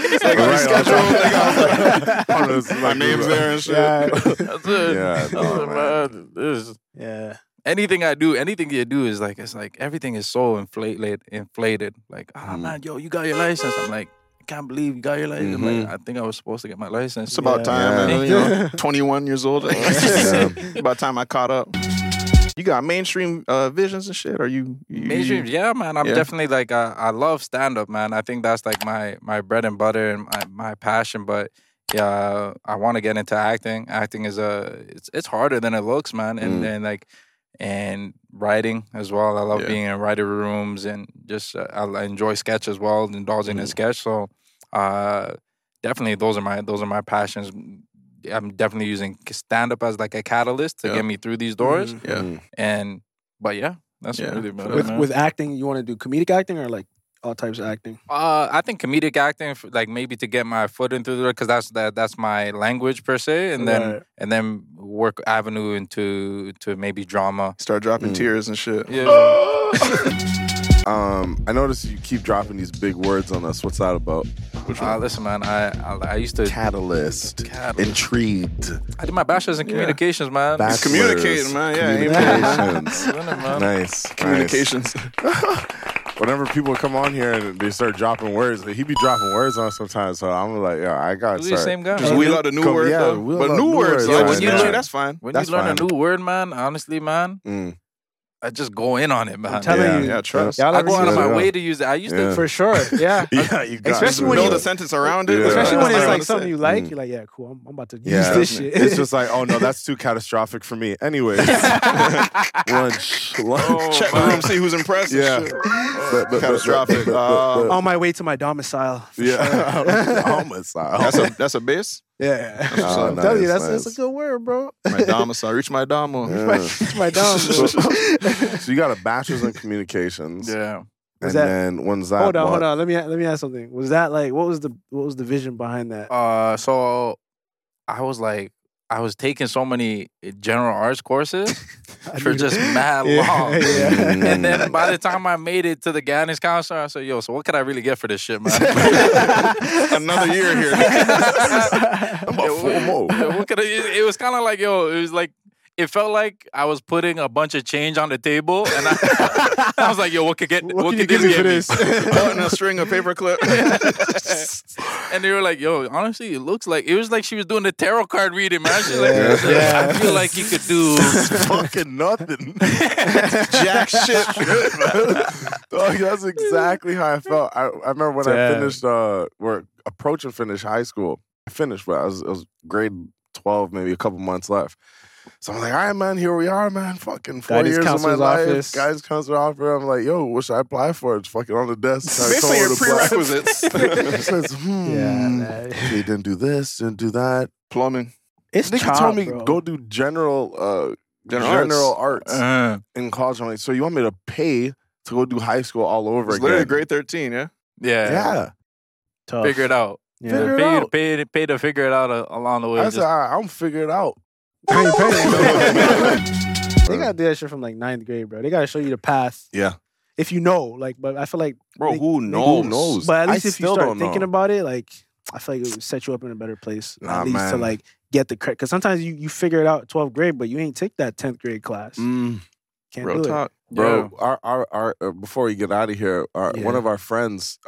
My name's there and shit. That's it. Yeah, man. Anything I do, anything you do is like, it's like everything is so inflated. Like, man, yo, you got your license. I'm like, I can't believe you got your license. I'm like, I think I was supposed to get my license. It's about time, man. You know, 21 years old. About time I caught up. You got mainstream visions and shit? Are you mainstream? Yeah, man. I'm definitely like I love stand up, man. I think that's like my bread and butter and my passion. But yeah, I want to get into acting. Acting is it's harder than it looks, man. And writing as well. I love being in writer rooms and just I enjoy sketch as well, indulging in sketch. So definitely those are my passions. I'm definitely using stand-up as like a catalyst to get me through these doors. But yeah, that's really about it, man. With acting, you want to do comedic acting or like all types of acting? I think comedic acting, like maybe to get my foot in through the door, because that's my language per se, and then work avenue into maybe drama. Start dropping tears and shit. Yeah. I noticed you keep dropping these big words on us. What's that about? Listen, man, I used to... Catalyst. Intrigued. I did my bachelor's in communications, man. Bachelor's. Communicating, man. Communications. Nice. Communications. Whenever people come on here and they start dropping words, he be dropping words on us sometimes. So I'm like, yeah, I got to start. The same guy. Just wheel out a new word, though. But new words, that's fine. When you learn a new word, man, honestly, man, I just go in on it, man. I'm telling you. Yeah, trust. I go out of my way to use it. I used to. For sure. Yeah. You got especially to when build a sentence around it. Especially when it's like something you like. You're like, yeah, cool. I'm about to use this shit. It's just like, oh no, that's too catastrophic for me. Anyways. Lunch. Check the room, see who's impressed. Yeah. Catastrophic. On my way to my domicile. Domicile. That's a base? Yeah. I'm telling you, that's a good word, bro. My domicile. Reach my domo. My domicile. So you got a bachelor's in communications. Yeah. Then when's that? Hold on. Let me ask something. Was that like what was the vision behind that? So I was taking so many general arts courses for just mad long. And then by the time I made it to the guidance counselor, I said, yo, so what could I really get for this shit, man? Another year here. About 4 more. It was kind of like, it felt like I was putting a bunch of change on the table, and I was like, "Yo, what could you give me for this?" And a string of paperclip. And they were like, "Yo, honestly, it was like she was doing the tarot card reading, man." She's like, I feel like you could do fucking nothing, jack shit. Dog, that's exactly how I felt. I remember when I finished, we're approaching finish high school. I finished, but it was grade 12, maybe a couple months left. So I'm like, all right, man, here we are, man. Fucking 4 years of my life. Guidance counselor offer. I'm like, yo, what should I apply for? It's fucking on the desk. Basically your prerequisites. It says, you didn't do this, didn't do that. Plumbing. Nigga told me go do general general arts in college. I'm like, so you want me to pay to go do high school all over It's again? literally grade 13, yeah? Yeah. Tough. Figure it out. Yeah. Figure it out. Pay to figure it out along the way. I said, all right, I'm figure it out. They gotta do that shit from like 9th grade, bro. They gotta show you the path. Yeah. If you know, like, but I feel like, Bro, they- who knows? Who knows? but at I least if you still start don't thinking know. about it, like, I feel like it would set you up in a better place. Nah, at least to man. like get the credit. Because sometimes you figure it out 12th grade, but you ain't take that 10th grade class. Can't Real do talk. Bro, our before we get out of here, one of our friends,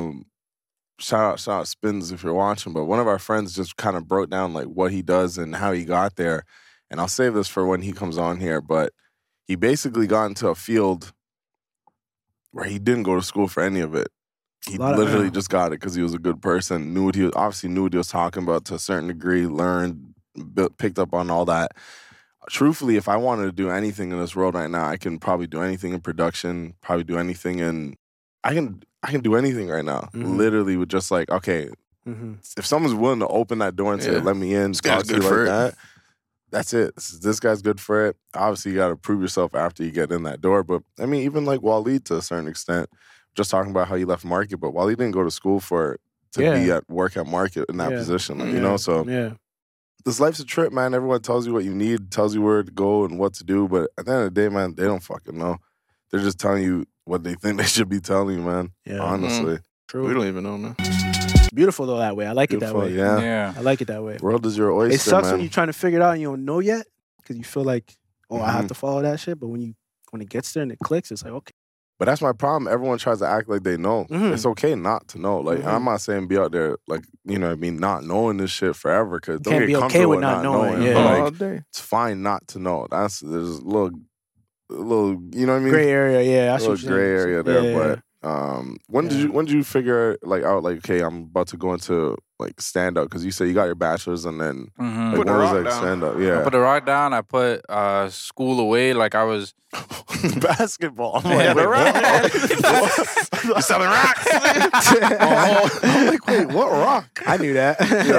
shout out Spins if you're watching, but one of our friends just kind of broke down like what he does and how he got there. And I'll save this for when he comes on here, but he basically got into a field where he didn't go to school for any of it. He literally just got it because he was a good person, knew what he was talking about to a certain degree, learned, picked up on all that. Truthfully, if I wanted to do anything in this world right now, I can probably do anything in production, probably do anything in... I can do anything right now. Literally with just like, okay, if someone's willing to open that door and say, let me in, talk to you like that, that's it. This guy's good for it. Obviously, you got to prove yourself after you get in that door. But, I mean, even like Waleed to a certain extent, just talking about how he left Market, but Waleed didn't go to school to be at work at Market in that position, like, you know? So this life's a trip, man. Everyone tells you what you need, tells you where to go and what to do. But at the end of the day, man, they don't fucking know. They're just telling you what they think they should be telling you, man. Yeah. Honestly. True. We don't even know, man. It's beautiful though that way. I like it that way. Yeah. I like it that way. World is your oyster, It sucks man. when you're trying to figure it out and you don't know yet because you feel like, oh, I have to follow that shit. But when it gets there and it clicks, it's like, okay. But that's my problem. Everyone tries to act like they know. It's okay not to know. Like, I'm not saying be out there, like, you know what I mean, not knowing this shit forever. Because don't can't get be comfortable okay with with not knowing. But, Yeah. like, All day. it's fine not to know. There's a little, you know what I mean? Gray area, yeah. I A see what little you're gray saying. area there. Yeah. But when did you figure like out like, okay, I'm about to go into like stand up? Because you said you got your bachelor's and then like, Put the when was rock like down. stand up? I Yeah. put the rock down. I put school away. Like I was Basketball. I'm Yeah, like, the wait, rock. what? Selling rocks. I'm like, wait, what rock? I knew that.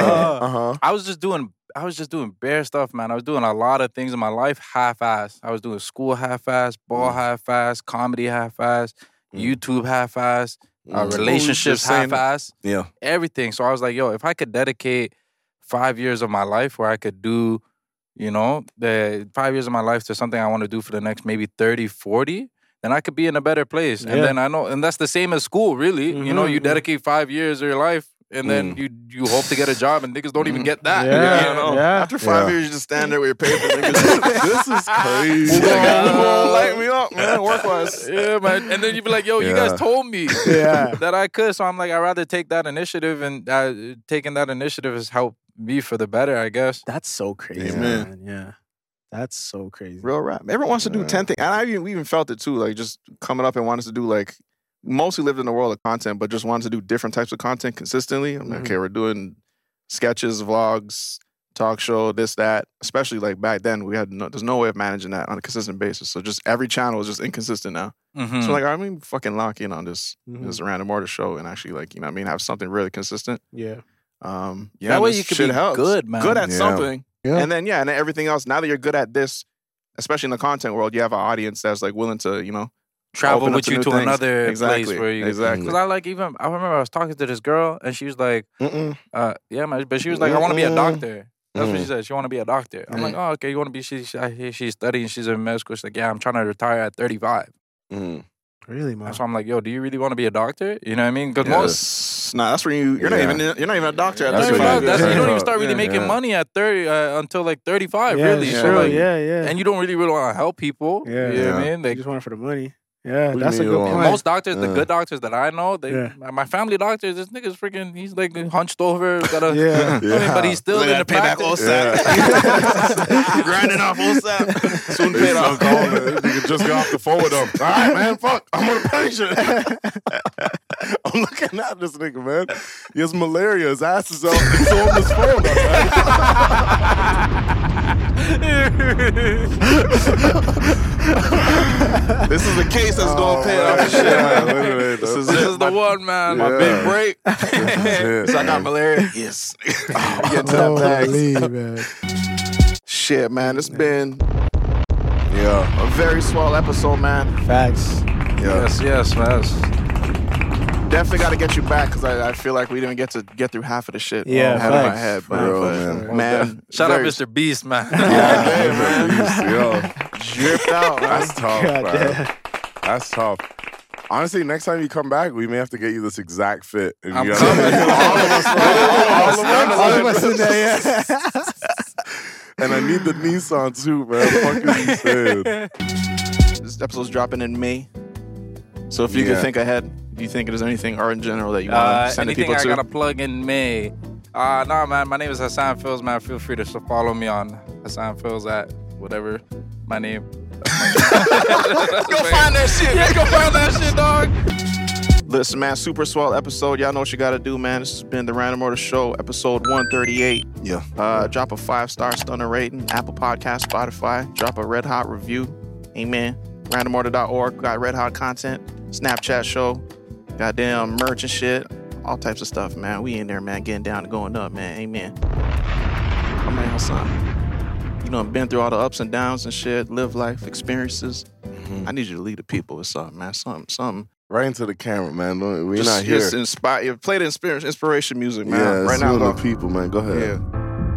I was just doing bare stuff, man. I was doing a lot of things in my life half-ass. I was doing school half-ass, ball half-ass, comedy half-ass, YouTube half-ass, relationships just saying- half-ass, Yeah. everything. So I was like, yo, if I could dedicate 5 years of my life where I could do, you know, the 5 years of my life to something I want to do for the next maybe 30, 40, then I could be in a better place. And then I know, and that's the same as school, really. You know, you dedicate 5 years of your life and then you hope to get a job and niggas don't even get that. Yeah. You know? Yeah. After 5 years, you just stand there with your paper. Niggas, This is crazy. light me up, man. Work-wise. Yeah, man. And then you be like, yo, you guys told me that I could. So I'm like, I'd rather take that initiative, and taking that initiative has helped me for the better, I guess. That's so crazy, Amen. man. Yeah. That's so crazy. Real rap. Everyone wants to do 10 things. And we even felt it too. Like just coming up and wanted to do like, mostly lived in the world of content, but just wanted to do different types of content consistently. I'm like, okay, we're doing sketches, vlogs, talk show, this, that. Especially like back then, there's no way of managing that on a consistent basis. So just every channel is just inconsistent now. So like, I mean, fucking lock in on this random order show and actually like, you know what I mean, have something really consistent. Yeah. That way this you could shit be helps. good, man. Good at Yeah. something. Yeah. And then, and then everything else, now that you're good at this, especially in the content world, you have an audience that's like willing to, you know, travel open up with you new to things. another Exactly. place where you Exactly. Because I remember I was talking to this girl and she was like, yeah, man, but she was like, I want to be a doctor. That's what she said. She want to be a doctor. I'm like, oh, okay, you want to be? I hear she's studying. She's in med school. She's like, yeah, I'm trying to retire at 35. Really, man. So I'm like, yo, do you really want to be a doctor? You know what I mean? Because most that's where you're not even a doctor at That's 35. what you don't even start really making money at 30 until like 35, really. True. So like, yeah. and you don't really want to help people. Yeah. You know what I mean? You Like, just want it for the money. Yeah, What do that's you a mean good you point. want? most doctors, the good doctors that I know, Yeah. my family doctor, this nigga's freaking, he's like hunched over, got a, Yeah. I mean, but he's still in the payback practice. Grinding off OSAP. Soon They paid still off. calling it. Nigga just got off the phone with them. All right, man, fuck. I'm on a patient. I'm looking at this nigga, man. He has malaria. His ass is out. He's on his phone up, man. This is the case that's going to pay off. Shit, man. Literally, This is This is the one, man. my Yeah. big break. Yeah. So I got malaria. Yes. Get to that bag. Holy, man. Shit, man. It's been Yeah. A very swell episode, man. Facts. Yeah. Yes, Definitely got to get you back because I feel like we didn't get to get through half of the shit. Yeah, I had in my facts. head, For real, man. Shout out very- Mr. Beast, man. Yo, dripped out. Man. that's tough, man. That's tough. Honestly, next time you come back, we may have to get you this exact fit. And I'm you coming. all of us in there, yeah. And I need the Nissan too, man. Fucking insane. This episode's dropping in May. So if you could think ahead, do you think there's anything or in general that you want to send to Anything people I to? gotta plug in May? Nah, man. My name is Hassan Fills, man. Feel free to follow me on Hassan Fills at whatever my name. Go find that shit. Yeah, go find that shit, dog. Listen, man, super swell episode. Y'all know what you got to do, man. This has been the Random Order Show, episode 138. Yeah. Drop a 5-star stunner rating, Apple Podcast, Spotify. Drop a red hot review. Amen. Randomorder.org. Got red hot content. Snapchat show. Goddamn merch and shit. All types of stuff, man. We in there, man, getting down and going up, man. Amen. Oh, man, Hassan. You know, I've been through all the ups and downs and shit, live life experiences. I need you to lead the people with something, man. Something. Right into the camera, man. We're Just, not here. Just inspire. You play the inspiration music, man. Yeah, right now, the go. people, man. Go ahead. Yeah.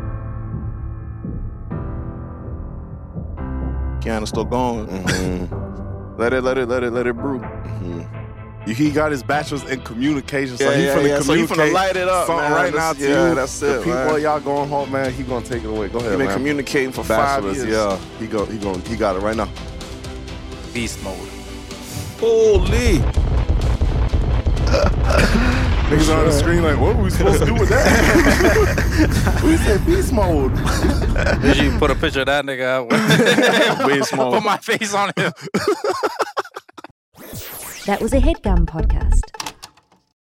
Keanu's still going. Let it brew. He got his bachelor's in communication, so Yeah, he yeah, finna yeah. So he communicate finna light it up, something man. right now That's- to yeah, you. that's the it, people man. y'all going home, man. He gonna take it away. Go ahead, You've been man. communicating for 5 Bachelor's, years. yeah. He got it right now. Beast mode. Holy. Niggas on the screen like, what were we supposed to do with that? We said beast mode. Did you put a picture of that nigga out? Beast mode. Put my face on him. That was a HeadGum podcast.